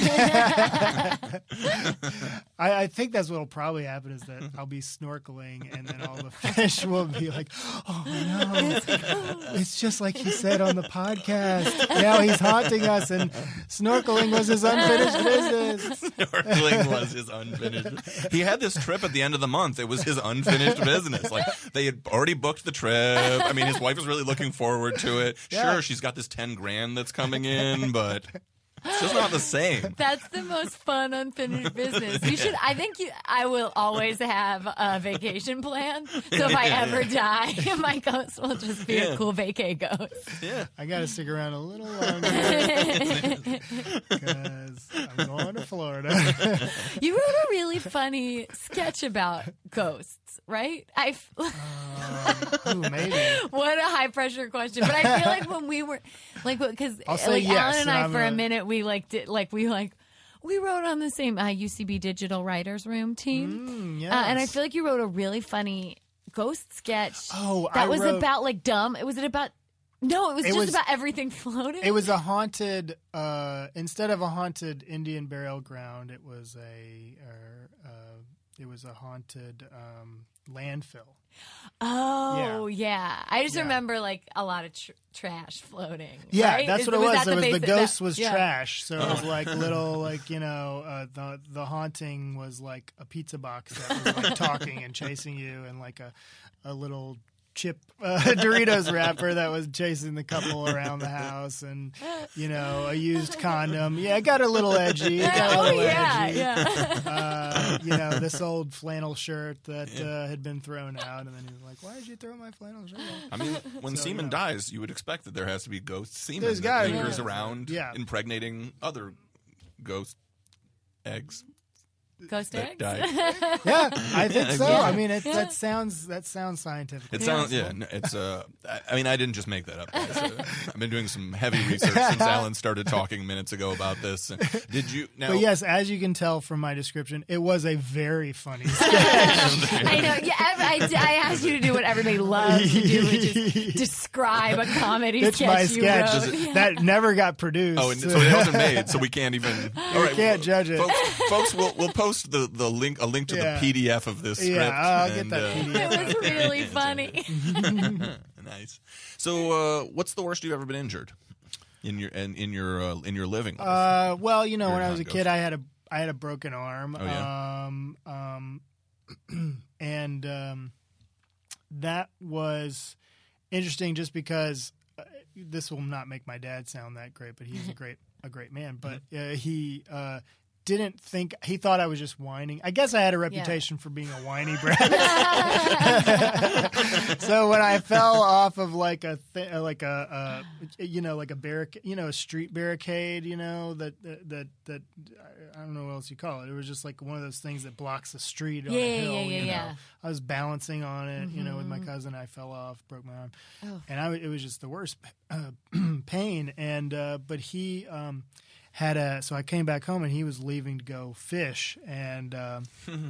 I, I think that's what'll probably happen is that I'll be snorkeling and then all the fish will be like, "Oh no, it's just like he said on the podcast. Now he's haunting us, and snorkeling was his unfinished business." Snorkeling was his unfinished. He had this trip at the end of the month. It was his unfinished business. Like they had already booked the trip. I mean, his wife was really looking forward to it. Yeah. Sure, she's got this ten grand that's coming in, but it's just not the same. That's the most fun unfinished business. You should. I think you. I will always have a vacation plan. So if I ever die, my ghost will just be Yeah. a cool vacay ghost. Yeah. I got to stick around a little longer because I'm going to Florida. You wrote a really funny sketch about ghosts, right? I. um, ooh, maybe. What a high pressure question. But I feel like when we were like, because I'll say like yes, Alan and and I I'm for a gonna- minute we like did like we like we wrote on the same uh, U C B Digital Writers Room team, Mm, yes. uh, and I feel like you wrote a really funny ghost sketch. Oh, that I was wrote- about like dumb. It was it about. No, it was It just was- about everything floating. It was a haunted. Uh, instead of a haunted Indian burial ground, it was a uh, uh, it was a haunted um, landfill. Oh yeah, I just Yeah. remember like a lot of tr- trash floating. Yeah, right? that's Is- what it was. that It was the basic- ghost that- was yeah. trash, so it was like little, like you know, uh, the the haunting was like a pizza box that was like talking and chasing you, and like a a little chip uh, Doritos wrapper that was chasing the couple around the house, and you know, a used condom. Yeah, it got a little edgy. It got a Oh little yeah, edgy. yeah. Uh, you know, this old flannel shirt that uh, had been thrown out, and then he was like, "Why did you throw my flannel shirt out?" I mean, when So, semen yeah. dies, you would expect that there has to be ghost semen There's that gotta be. lingers Yeah. around, Yeah. impregnating other ghost eggs. Ghost that eggs. died. Yeah, I think so. Yeah. I mean, it, that sounds that sounds scientific. It sounds, yeah. no, It's uh, I- I mean, I didn't just make that up. Guys. Uh, I've been doing some heavy research since Alan started talking minutes ago about this. Did you? Now, But yes, as you can tell from my description, it was a very funny sketch. I know. Yeah, I, I, I asked you to do what everybody loves to do, which is describe a comedy It's sketch my you sketch wrote. Yeah. that never got produced. Oh, and so it wasn't made, so we can't even. All right, can't judge it. folks. Folks, we'll we'll post the, the link a link to Yeah. the P D F of this script. Yeah, I'll get and, that uh, P D F. It was really funny. Nice. So, uh, what's the worst you've ever been injured in your in, in your uh, in your living? life? Uh, well, you know, You're when I not was a ghost. kid, I had a I had a broken arm. Oh, yeah? Um, um, and um, that was interesting, just because uh, this will not make my dad sound that great, but he's a great a great man. But uh, he. Uh, Didn't think he thought I was just whining. I guess I had a reputation for being a whiny brat. So when I fell off of like a th- like a, a you know like a barricade, you know, a street barricade, you know that that that, that I don't know what else you call it. It was just like one of those things that blocks the street on Yeah, a yeah, hill. yeah, you know, yeah. I was balancing on it, you know, with my cousin. I fell off, broke my arm, Oh. and I w- it was just the worst uh, pain. And uh, but he. Um, Had a so I came back home and he was leaving to go fish, and um,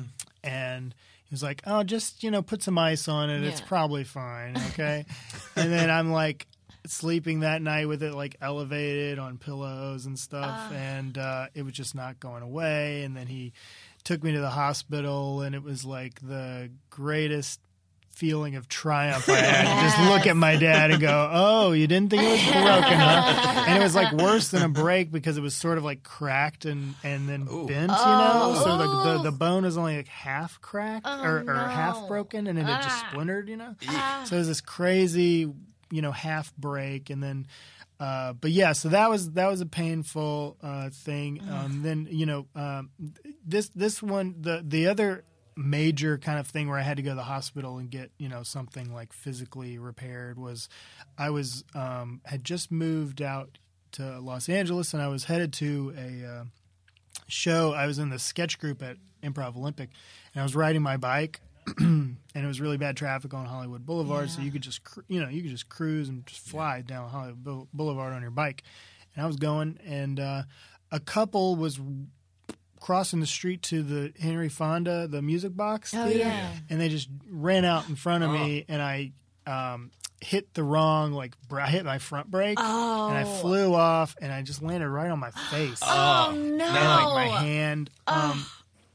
and he was like, "Oh, just you know, put some ice on it. It's Yeah. probably fine, okay." And then I'm like sleeping that night with it like elevated on pillows and stuff, and uh, it was just not going away. And then he took me to the hospital, and it was like the greatest feeling of triumph I had to just look at my dad and go, "Oh, you didn't think it was broken, huh?" And it was like worse than a break, because it was sort of like cracked and, and then bent, you know? So like the, the bone was only like half cracked or, or half broken, and then it just splintered, you know? So it was this crazy, you know, half break, and then uh, but yeah, so that was that was a painful uh, thing. Um, then you know, um, this this one, the the other major kind of thing where I had to go to the hospital and get, you know, something like physically repaired was I was um, had just moved out to Los Angeles, and I was headed to a uh, show. I was in the sketch group at Improv Olympic, and I was riding my bike, and it was really bad traffic on Hollywood Boulevard, so you could just cru- you know you could just cruise and just fly down Hollywood Bou- Boulevard on your bike. And I was going, and uh, a couple was crossing the street to the Henry Fonda, the music box Oh, theater, yeah. and they just ran out in front of me, and I um, hit the wrong, like, br- I hit my front brake, Oh. and I flew off, and I just landed right on my face. Oh no! And, like, my hand. Um,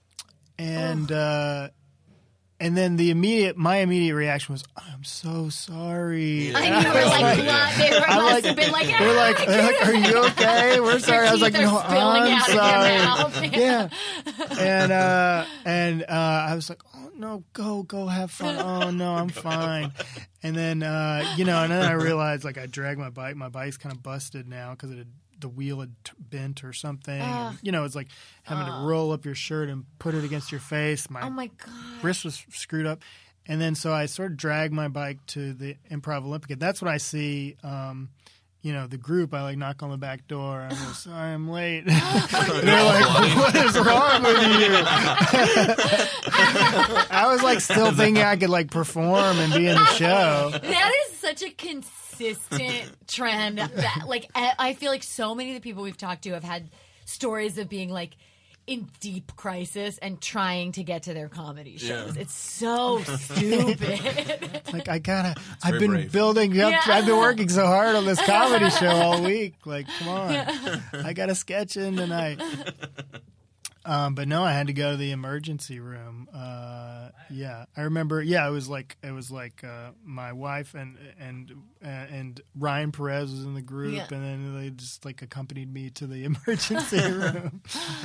and, uh, and then the immediate, my immediate reaction was, "I'm so sorry." I And knew you were was like, like- blood. They were, I'm must like, have been like, they're like, "Ah, they're like, "Are you okay? We're sorry." I was like, teeth are "No, spilling I'm out of sorry." your mouth. Yeah, and uh, and uh, I was like, "Oh no, go, go, have fun." "Oh no, I'm fine." And then uh, you know, and then I realized, like, I dragged my bike. My bike's kind of busted now because it had, the wheel had t- bent or something. And, you know, it's like having to roll up your shirt and put it against your face. My Oh my god! wrist was screwed up. And then so I sort of dragged my bike to the Improv Olympic. And that's when I see, um, you know, the group. I like knock on the back door. I go, "Sorry, I'm late." They're like, "What is wrong with you?" I was like still thinking I could like perform and be in the show. That is such a consistent trend. That like I I feel like so many of the people we've talked to have had stories of being like in deep crisis and trying to get to their comedy shows. Yeah. It's so stupid. Like, I gotta. I've very been brave. building up. Yeah. I've been working so hard on this comedy show all week. Like, come on, I got a sketch in tonight. Um, but no, I had to go to the emergency room. Uh, yeah, I remember. Yeah, it was like it was like uh, my wife and and uh, and Ryan Perez was in the group, Yeah. and then they just like accompanied me to the emergency room.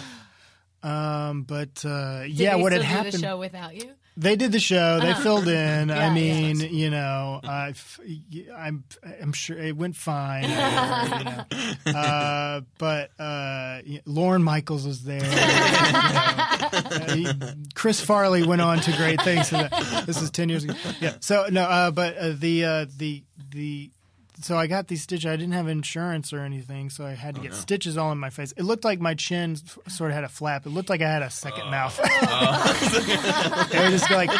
Um, but uh, Did yeah, they what still had do happened? the show without you? They did the show. They Uh-huh. filled in. Yeah, I mean, yeah. you know, I've, I'm I'm sure it went fine. uh, you know. uh, but uh, Lorne Michaels was there. You know. Uh, he- Chris Farley went on to great things. So that, this is ten years ago. Yeah. So no, uh, but uh, the uh, the the. So I got these stitches. I didn't have insurance or anything, so I had to Oh, get no. stitches all in my face. It looked like my chin f- sort of had a flap. It looked like I had a second mouth. They were just like,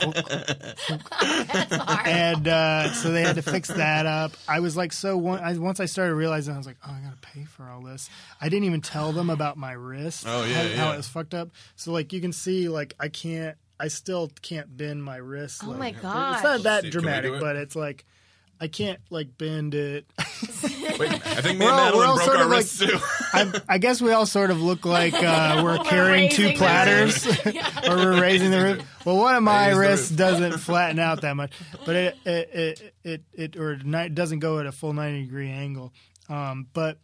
That's hard. and uh, so they had to fix that up. I was like, so one, I, once I started realizing, I was like, oh, I gotta pay for all this. I didn't even tell them about my wrist. Oh, yeah, how, yeah. how it was fucked up. So like you can see, like I can't, I still can't bend my wrist. Oh like, my It's gosh. not that See, can we dramatic, do it? but it's like I can't like bend it. Wait, I think me We're and all- we're Madeline all broke sort our of like- wrists too. I, I guess we all sort of look like uh, we're carrying two raising the platters, roof. or we're raising the roof. Well, one of my Raise the wrists roof. doesn't flatten out that much, but it it it it, it or ni- doesn't go at a full ninety degree angle. Um, but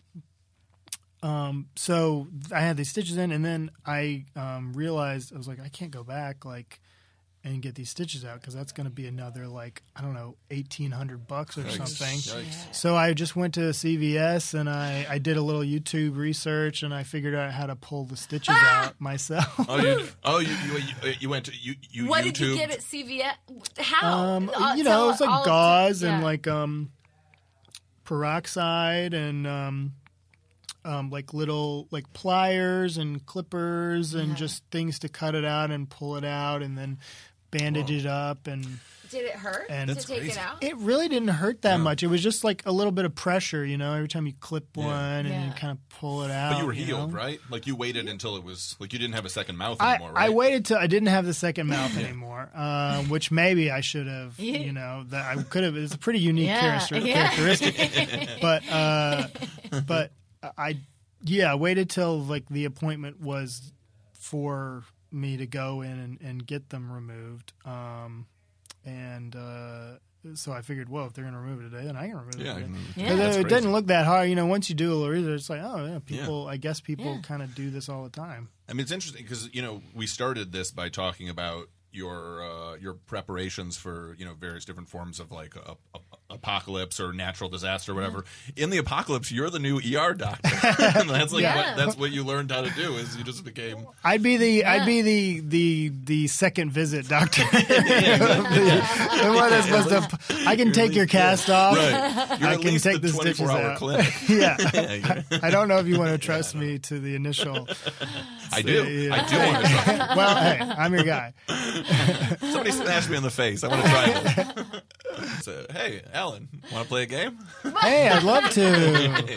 um, so I had these stitches in, and then I um, realized I was like, I can't go back like and get these stitches out because that's going to be another like I don't know eighteen hundred bucks or something. Yikes. So I just went to C V S and I, I did a little YouTube research and I figured out how to pull the stitches out myself. Oh, you, oh, you, you, you went to you, you What YouTube. did you get at C V S? How? Um, Uh, you tell know, it's all like of- gauze and yeah. like um, peroxide and um, um, like little like pliers and clippers and Yeah. just things to cut it out and pull it out and then bandage it up and. Did it hurt And- to That's take crazy. it out? It really didn't hurt that much. It was just like a little bit of pressure, you know, every time you clip Yeah. one and Yeah. you kind of pull it out. But you were healed, know? right? Like you waited until it was like you didn't have a second mouth I, anymore, right? I waited till I didn't have the second mouth anymore, um, which maybe I should have. Yeah. You know, that I could have. It's a pretty unique Yeah, character- yeah. characteristic. but uh, but I yeah I waited till like the appointment was for me to go in and, and get them removed. Um, and uh, so I figured, well, if they're going to remove it today, then I can remove Yeah, it I today. can- Yeah. Because That's it crazy. didn't look that hard. You know, once you do a little research, it's like, oh, yeah, people, I guess people Yeah. kind of do this all the time. I mean, it's interesting because you know we started this by talking about your uh, your preparations for you know various different forms of like a, a, apocalypse or natural disaster or whatever. In the apocalypse, you're the new E R doctor. that's like Yeah. what, that's what you learned how to do. Is you just became I'd be the Yeah. I'd be the the the second visit doctor. the, the one that's supposed to. I can take your cast off. right. You're I at can least take the the stitches twenty-four hour out. clinic. Yeah, Yeah, I don't know if you want to trust me to the initial. I do. Yeah. I do want to try. Well, hey, I'm your guy. Somebody smashed me in the face. I want to try this. So, hey, Alan, want to play a game? Hey, I'd love to.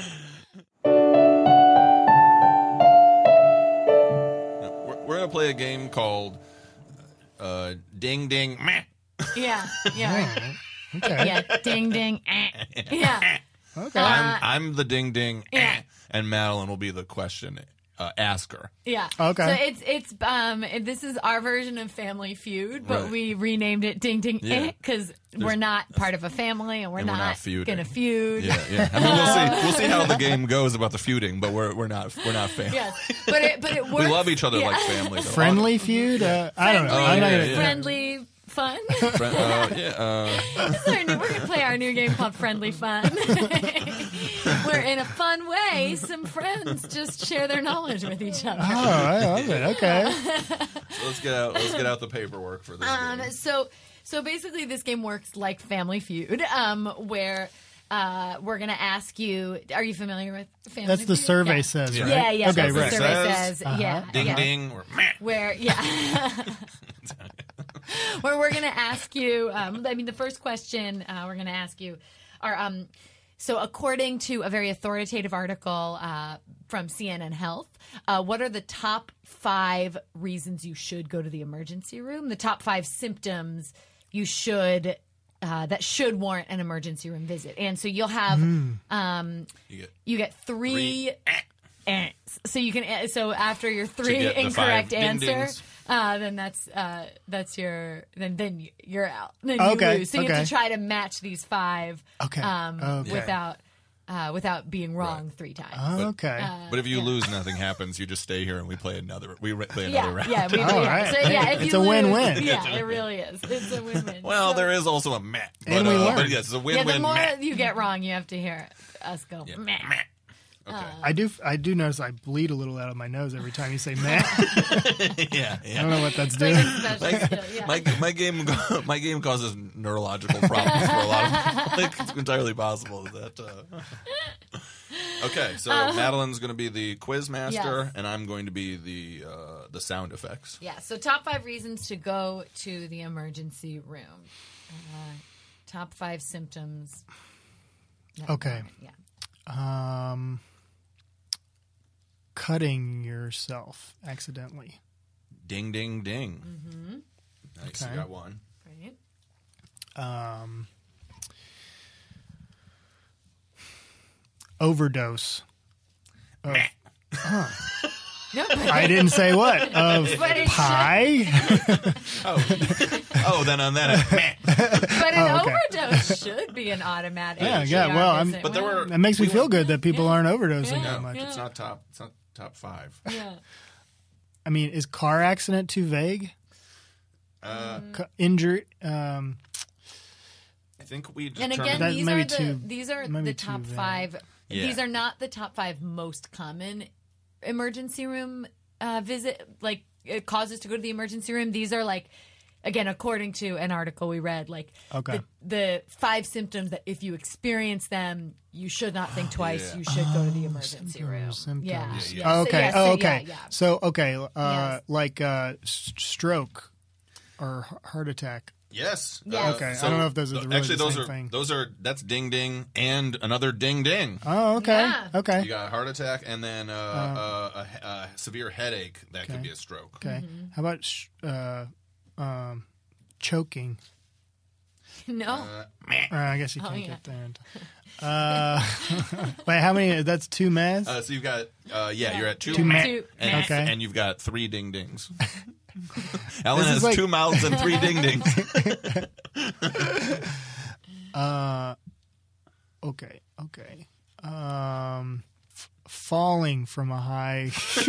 We're, we're gonna play a game called uh, Ding Ding Meh. Yeah, yeah, right. Okay. yeah. Ding, ding. Eh. Yeah. Okay. I'm I'm the Ding Ding, yeah. eh, and Madeline will be the question uh, asker. Yeah. Okay. So it's it's um it- this is our version of Family Feud, but Right. we renamed it Ding Ding Yeah. because we're not part of a family and we're, And we're not, not feuding. gonna feud. Yeah, yeah. I mean, we'll see. We'll see how the game goes about the feuding, but we're we're not we're not family. Yes. But it but it works. We love each other Yeah. like family. Though. Friendly feud. Uh, I don't know. Friendly, I'm not yeah, gonna. yeah. friendly fun. Friend, uh, yeah, uh, This is our new- we're gonna play our new game called Friendly Fun. Where in a fun way, some friends just share their knowledge with each other. Oh, I love it. Okay. so let's get out. Let's get out the paperwork for this. Um, game. so, so basically, this game works like Family Feud, um, where uh, we're going to ask you. Are you familiar with Family That's the Feud? survey Yeah. says, Yeah. right? Yeah, yeah. Okay, that's right. the survey Says, says. Yeah, Ding yeah. Ding or Meh. Where, yeah. Where we're going to ask you. Um, I mean, the first question uh, we're going to ask you are. Um, So, according to a very authoritative article uh, from C N N Health, uh, what are the top five reasons you should go to the emergency room? The top five symptoms you should uh, that should warrant an emergency room visit. And so you'll have um, You get you get three. three. eh. So you can. So after your three get the incorrect five answer, ding-dings. uh, then that's uh, that's your. Then then you're out. Then Okay, you lose. So you okay. have to try to match these five. Okay, Um, okay. without uh, without being wrong Right. three times. Okay. But if you yeah. lose, nothing happens. You just stay here and we play another. We re- play Yeah, another round. yeah, we, All yeah. right. So, yeah, if It's you a lose- win-win. Yeah, it really is. It's a win-win. Well, So- there is also a meh. But, And we uh, learn. but yes, it's a Yeah, win-win. the more meh. you get wrong, you have to hear us go. Yeah, Meh. meh. Okay. I do. I do notice I bleed a little out of my nose every time you say "man." yeah, I don't yeah. know what that's It's like doing. a special skill. Yeah. My my game my game causes neurological problems for a lot of people. Like, it's entirely possible that. Uh... Okay, so Madeline's going to be the quiz master, Yes. and I'm going to be the uh, the sound effects. Yeah, so top five reasons to go to the emergency room. Uh, top five symptoms. No, Okay. Yeah. Um, cutting yourself accidentally. Ding, ding, ding. Mm-hmm. Nice, Okay. you got one. Right. Um, overdose. Of, No, but, I didn't say what of But it pie. Oh, oh, then on that, meh. but an Oh, okay. overdose should be an automatic. Yeah, yeah, H E R well, I'm- visit. But there were- That makes me feel good that people aren't overdosing Yeah. that much. No, it's not top. It's not top five. Yeah. I mean, is car accident too vague? Uh, Ca- injury. Um, I think we And determined. again, That these may are be the too- these are maybe the too top vague. five. Yeah. These are not the top five most common emergency room uh, visit like uh, causes to go to the emergency room. These are like, again, according to an article we read, like Okay. the, the five symptoms that if you experience them, you should not think twice. Yeah. You should go to the emergency room. symptoms. Yeah. Yeah, yeah. Oh, So, okay. yeah, oh, so, okay. Yeah, yeah. So, okay. Uh, Yes. Like uh, s- stroke or h- heart attack. Yes. Yes. Uh, Okay, I don't know if those are th- really actually the those same are thing. those are that's ding ding and another ding ding. Oh, okay. Yeah. Okay. You got a heart attack and then uh, uh, a, he- a severe headache that could okay. be a stroke. Okay. Mm-hmm. How about sh- uh, um, choking? No. Uh, meh. Uh, I guess you Oh, can't yeah. get there. And, uh, wait, how many? That's two mess. Uh, so you've got uh, yeah, you're at two, Two meh. Two- and, Okay. and you've got three ding dings. Ellen This is has like- two mouths and three ding dings. Uh, okay. Okay. Um, f- falling from a high.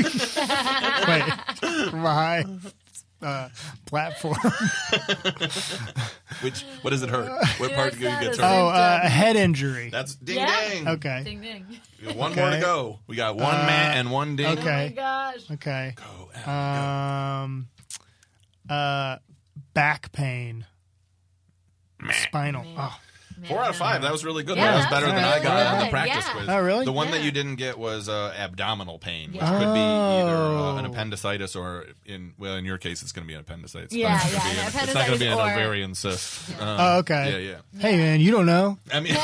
wait, from a high uh, platform. Which what does it hurt? What Yeah, part do you that get is- hurt? Oh, uh, a head injury. That's ding Yeah. ding. Okay. Ding ding. One more to Okay. go. We got one Uh, meh and one ding. Oh okay. my gosh. Okay. Go, Ellen, go. Um, uh, back pain. Spinal. Man. Oh, Four out of five. That was really good. Yeah, that was that's better than really I got on the good. practice Yeah. quiz. Oh, really? The one that Yeah. you didn't get was uh, abdominal pain, which Yeah. could be either uh, an Oh. appendicitis or, in well, in your case, it's going to be an appendicitis. but Yeah, it's gonna yeah, be an an- It's not going to be an appendicitis or- ovarian cyst. Um, Oh, okay. Yeah, yeah. hey man, you don't know. I mean,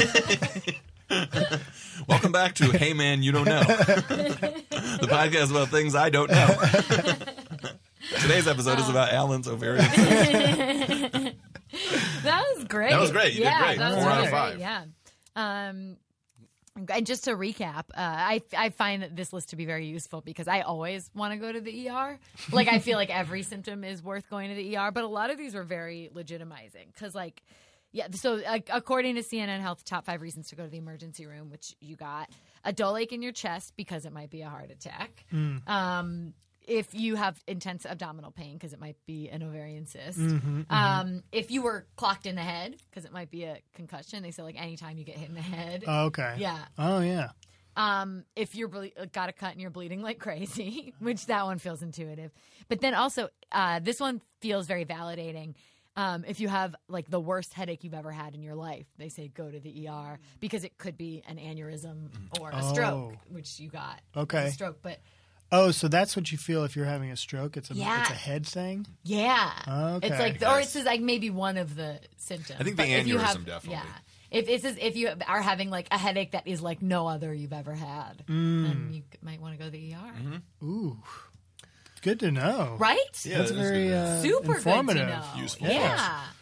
welcome back to Hey Man, You Don't Know, the podcast about things I don't know. Today's episode is about Alan's ovarian cyst. That was great. That was great. You did yeah, great. That was Four out really of great. five. Yeah. Um, and just to recap, uh, I I find that this list to be very useful because I always want to go to the E R. Like I feel like every symptom is worth going to the E R, but a lot of these were very legitimizing because like. Yeah, so uh, according to C N N Health, top five reasons to go to the emergency room, which you got a dull ache in your chest because it might be a heart attack. Um, if you have intense abdominal pain because it might be an ovarian cyst. Um, if you were clocked in the head because it might be a concussion. They say like anytime you get hit in the head. Oh, okay. Yeah. Oh yeah. Um, if you're ble- got a cut and you're bleeding like crazy, which that one feels intuitive. But then also, uh, this one feels very validating. Um, if you have like the worst headache you've ever had in your life, they say go to the E R because it could be an aneurysm or a stroke, Oh. which you got. Okay. A stroke, but Oh, so that's what you feel if you're having a stroke. It's a Yeah. it's a head thing. yeah, Okay. it's like, or Yes. it's just like maybe one of the symptoms. I think the But if you aneurysm have- definitely. Yeah. If it's as if you are having like a headache that is like no other you've ever had, then you might want to go to the E R. Ooh, good to know. Right? Yeah, That's that is very good. uh, Super informative. good to know. Useful. Yeah.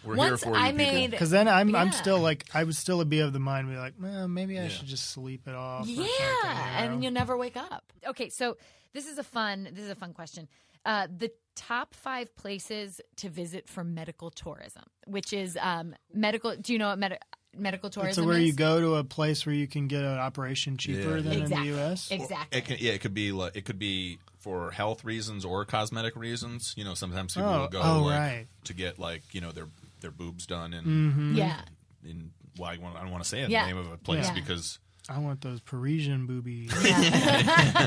We're Once here for I you, people. made Because then I'm I'm Yeah. still like I would still be of the mind be like, well, maybe I Yeah. should just sleep it off. or Yeah, something, you and know? you'll never wake up. Okay, so this is a fun this is a fun question. Uh, the top five places to visit for medical tourism, which is um, medical. Do you know what med- medical tourism So where is? you go to a place where you can get an operation cheaper Yeah. than Exactly. in the U S. Exactly. It can, yeah, it could be like it could be for health reasons or cosmetic reasons. You know, sometimes people Oh, will go oh, like, right. to get like you know their their boobs done in Mm-hmm. Yeah. in well, I, want, I don't want to say it, Yeah. the name of a place Yeah. because I want those Parisian boobies. Yeah.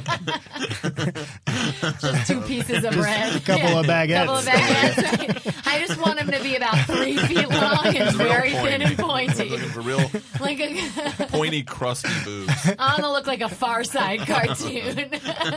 Just two pieces of bread. a couple of baguettes. Couple of baguettes. I just want them to be about three feet long and very real thin and pointy. looking for real Like a, pointy, crusty boobs. I want to look like a Far Side cartoon.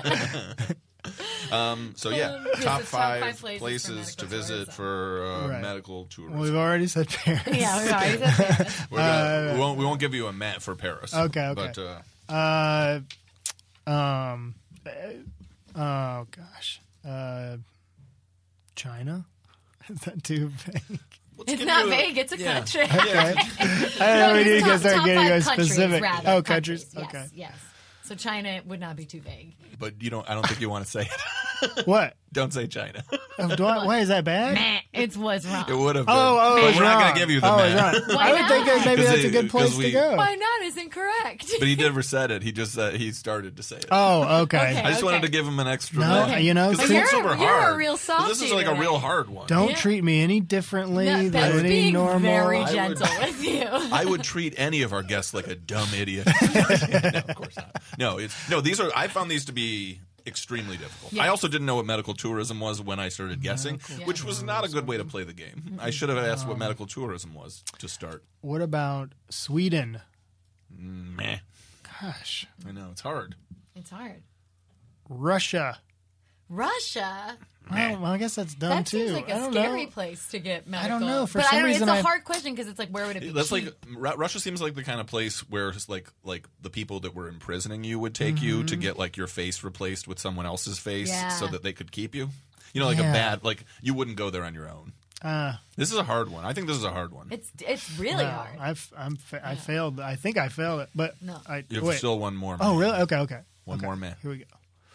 Um, so yeah, Um, yes, top it's top five, five places for places medical to visit tourism. for uh, Right. medical tourism. Well, we've already said Paris. yeah, we already said that. We're gonna, Uh, we won't we won't give you a mat for Paris. Okay, okay. But uh, Uh, um, uh, oh gosh, uh, China. Is that too vague? let's It's give not you a- vague. It's a yeah. country. Okay. I No, don't know. We it's need to top- start top getting five more countries, specific. rather. Oh, countries. Yes, Okay. yes. So China would not be too vague. But you don't. I don't think you want to say it. What? Don't say China. Oh, do I, why is that bad? Meh, it was wrong. It would have. Been. Oh, oh, but it's we're not wrong. going to give you the oh, it's mat. wrong. Why I would think that not? maybe 'Cause that's a it- good place 'cause we- to go. Why not? Is incorrect. But he never said it. He just uh, he started to say it. Oh, okay. Okay. I just wanted to give him an extra. No, mat. you know, 'Cause But this you're, one's super you're hard. a real 'Cause softie. This is like a today. real hard one. Don't Yeah. treat me any differently No, than that's any being normal. very I would- gentle with you. I would treat any of our guests like a dumb idiot. No, of course not. No, it's no. These are. I found these to be extremely difficult. Yeah. I also didn't know what medical tourism was when I started guessing, Yeah. which was not a good way to play the game. I should have asked what medical tourism was to start. What about Sweden? Meh. Gosh, I know it's hard. It's hard. Russia. Russia. Well, well, I guess that's dumb That too. seems like I a don't scary know. place to get I medical. don't know. For but some I don't, reason, it's a I- hard question because it's like, where would it be? That's cheap? like Ru- Russia seems like the kind of place where it's like like the people that were imprisoning you would take you to get like your face replaced with someone else's face Yeah. so that they could keep you. You know, like Yeah. a bad like you wouldn't go there on your own. Uh, This is a hard one. I think this is a hard one. It's it's really no, hard. I've, I'm, fa- I failed. I think I failed it, but No. I You have wait. still one more. Oh, man. really? Okay, okay. One Okay, more man. Here we go.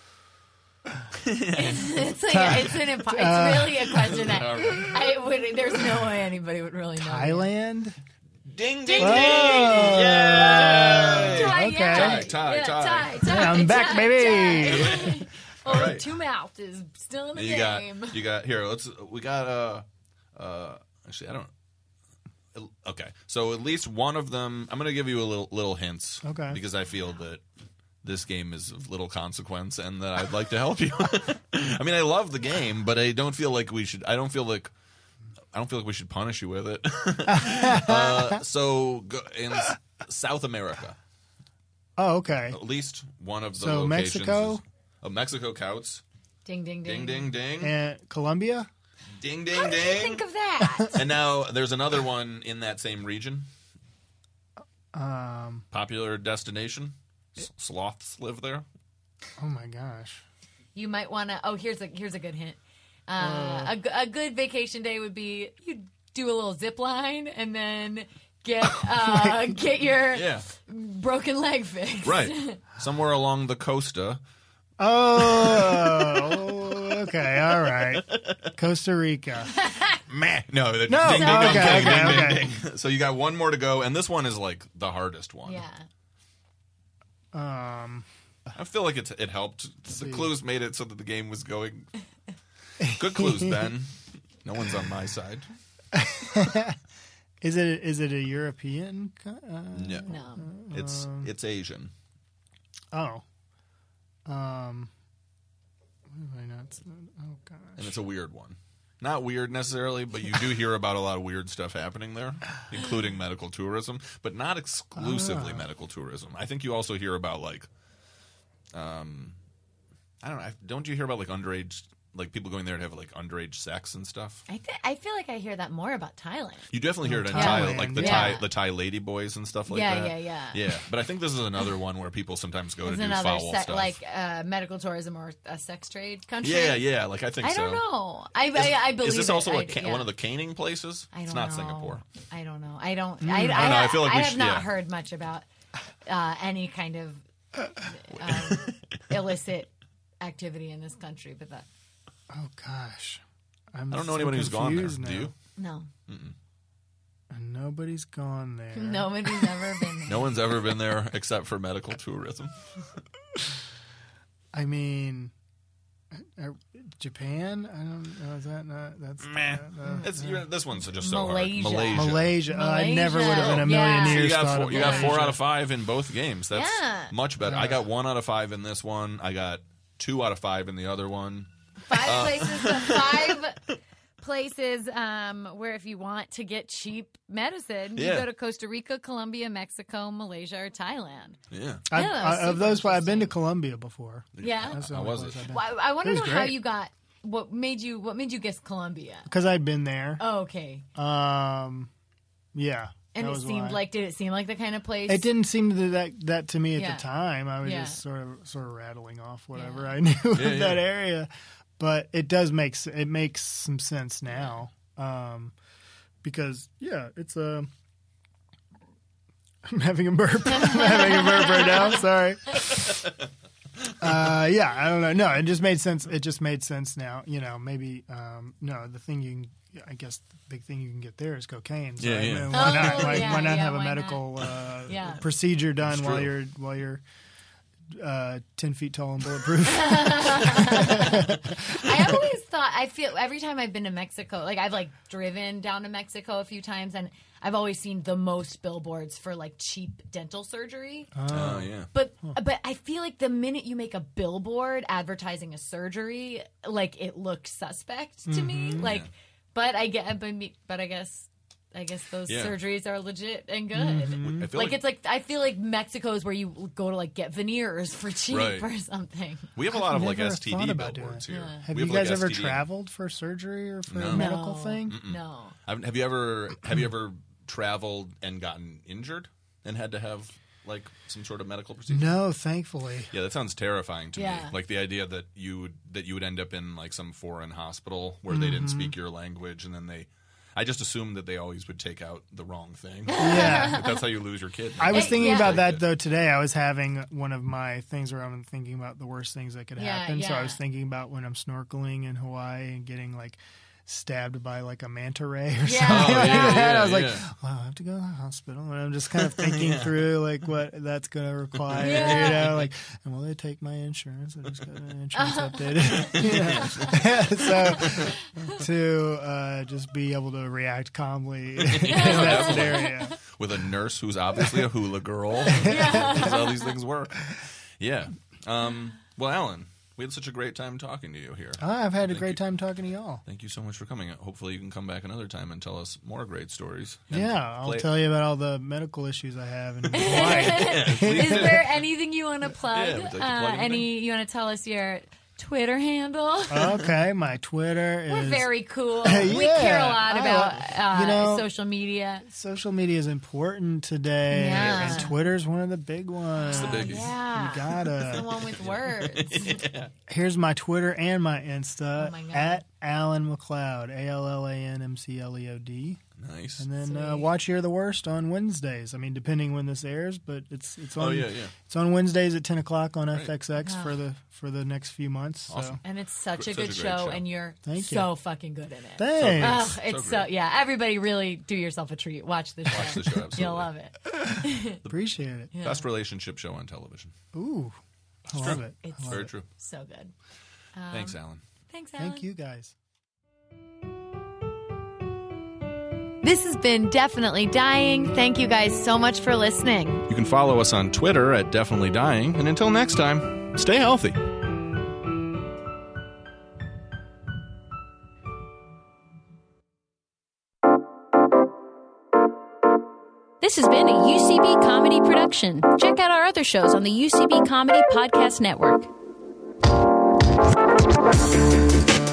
It's like a, it's an impo- it's really a question that I would. There's no way anybody would really know. Thailand. Ding ding Oh, ding! Yay! Tie, Okay. yeah. Tie, tie, Yeah, tie. tie, tie, Yeah, I'm back, tie, baby. tie. Oh, All right. Two Mouth is still in the You game. got you got here. Let's we got uh uh actually I don't. Okay, so at least one of them. I'm going to give you a little little hints. Okay. Because I feel that this game is of little consequence, and that I'd like to help you. I mean, I love the game, but I don't feel like we should. I don't feel like. I don't feel like we should punish you with it. uh, so go, in S- South America, Oh, okay. at least one of the So locations Mexico? Is, oh, Mexico counts. Ding ding ding. Ding ding ding. And Colombia. Ding ding How did you ding. think of that? And now there's another one in that same region. Um. Popular destination. S- sloths live there. Oh my gosh. You might want to. Oh, here's a here's a good hint. Uh, a, g- a good vacation day would be you do a little zip line and then get uh, get your Yeah, broken leg fixed. right. Somewhere along the costa. Oh. Okay. All right. Costa Rica. Meh. No, the- No, ding, ding, okay, ding, okay, ding, ding, okay. ding, ding. So you got one more to go, and this one is like the hardest one. Yeah. Um. I feel like it's, it helped. The see. clues made it so that the game was going. Good clues, Ben. No one's on my side. Is it is it a European? co- Uh, No, No. it's it's Asian. oh. Um. What have I not said? Oh gosh. And it's a weird one. Not weird necessarily, but you do hear about a lot of weird stuff happening there, including medical tourism, but not exclusively Ah. medical tourism. I think you also hear about like, um, I don't know. Don't you hear about like underage like people going there to have like underage sex and stuff. I th- I feel like I hear that more about Thailand. You definitely hear it in Thailand, Thai, like the yeah. Thai, the Thai lady boys and stuff like Yeah, that. yeah, yeah. Yeah, but I think this is another one where people sometimes go It's to do another foul se- stuff. like uh, medical tourism or a sex trade country. yeah, yeah, like I think I so. don't know. I Is, I, I believe is this it. also I, a ca- yeah. one of the caning places? I don't It's not know. Singapore. I don't know. I don't. I, I, I don't know. I feel like I we have should- not yeah. heard much about uh, any kind of um, illicit activity in this country, but that Oh gosh, I'm I don't know so anyone who's gone there. confused Do now. you? no, And nobody's gone there. nobody's ever been there. No one's ever been there except for medical tourism. I mean, uh, Japan. I don't know. Is that not? That's Meh. uh, uh, It's you're, this one's just so Malaysia. hard. Malaysia. Malaysia. Uh, I never would have in a Malaysia. million Yeah. years So you got thought four, of you got four Malaysia. out of five in both games. That's Yeah. much better. I got one out of five in this one. I got two out of five in the other one. Five Uh. places, but five places um, where if you want to get cheap medicine, you Yeah. go to Costa Rica, Colombia, Mexico, Malaysia, or Thailand. Yeah. I, Yeah, that's I, of super those, five, I've been to interesting. Colombia before. Yeah. That's the How only was place it? I've been. Well, I, I want It to was know how great. you got. What made you? What made you guess Colombia? Because I'd been there. Oh, okay. Um, yeah. And that it was seemed why. like, did it seem like the kind of place? It didn't seem to that that to me at Yeah. the time. I was Yeah. just sort of sort of rattling off whatever Yeah. I knew of Yeah, that yeah. area, but it does make s- it makes some sense now, um, because yeah, it's a. I'm having a burp. I'm having a burp right now. Sorry. Uh, yeah, I don't know. No, it just made sense. It just made sense now. You know, maybe um, no. The thing you, can, I guess, the big thing you can get there is cocaine. So Yeah, I yeah. mean, why not? Oh, Like, yeah, why not yeah, have a why not? medical uh, Yeah. procedure done It's while true. you're while you're uh, ten feet tall and bulletproof? I always thought I feel every time I've been to Mexico, like I've like driven down to Mexico a few times, and I've always seen the most billboards for like cheap dental surgery. Oh, yeah. But but I feel like the minute you make a billboard advertising a surgery, like it looks suspect to me. Like, but I get but me, but I guess I guess those Yeah. surgeries are legit and good. I feel Like, it's like I feel like Mexico is where you go to like get veneers for cheap Right. or something. We have a lot of like never S T thought D about doing billboards it. here. Yeah. Have We you like, guys ever S T D. traveled for surgery or for No. a medical No. thing? No. I've- Have you ever have you ever traveled and gotten injured and had to have like some sort of medical procedure? No, thankfully. Yeah, that sounds terrifying to Yeah. me. Like the idea that you would that you would end up in like some foreign hospital where they didn't speak your language, and then they. I just assumed that they always would take out the wrong thing. Yeah. Like, that's how you lose your kid. I was Hey, thinking yeah. about that though today. I was having one of my things where I'm thinking about the worst things that could Yeah, happen. So I yeah. was thinking about when I'm snorkeling in Hawaii and getting like stabbed by like a manta ray or Yeah. something Oh, like yeah, that. yeah, I was like, yeah. well, I have to go to the hospital, and I'm just kind of thinking through like what that's going to require. Yeah. You know, like, and will they take my insurance? I just got my insurance updated. Yeah. So to uh, just be able to react calmly in that scenario. With a nurse who's obviously a hula girl. That's how these things work. Yeah. Um, well, Alan, we had such a great time talking to you here. Oh, I've had a Thank great you. time talking to y'all. Thank you so much for coming. Hopefully you can come back another time and tell us more great stories. And Yeah, I'll play- tell you about all the medical issues I have in Hawaii. Is there anything you want to plug? Yeah, would you like to uh, plug anything? any you want to tell us your Twitter handle? Okay, my Twitter is We're very cool. We Yeah, care a lot I about love- uh, you know- social media. social media is important today, Yeah. and Twitter's one of the big ones. the biggie. Yeah, You gotta. the one with words. Here's my Twitter and my Insta Oh my God. at Alan McLeod, A L L A N M C L E O D. Nice. And then uh, Sweet. watch You're the Worst on Wednesdays. I mean, depending when this airs, but it's it's on Oh, yeah, yeah. it's on Wednesdays at ten o'clock on Right. F X X Wow. for the for the next few months. Awesome. So And it's such a Such a good great show, show. and you're Thank so you. fucking good in it. thanks. Ugh, So it's so great. yeah. Everybody, really do yourself a treat. Watch the show. Watch the show, absolutely. You'll love it. Appreciate it. Yeah. Best relationship show on television. Ooh, I love it. It's I love Very it. true. so good. Um, Thanks, Alan. Thanks, Alan. Thank you, guys. This has been Definitely Dying. Thank you guys so much for listening. You can follow us on Twitter at Definitely Dying. And until next time, stay healthy. This has been a U C B comedy production. Check out our other shows on the U C B Comedy Podcast Network.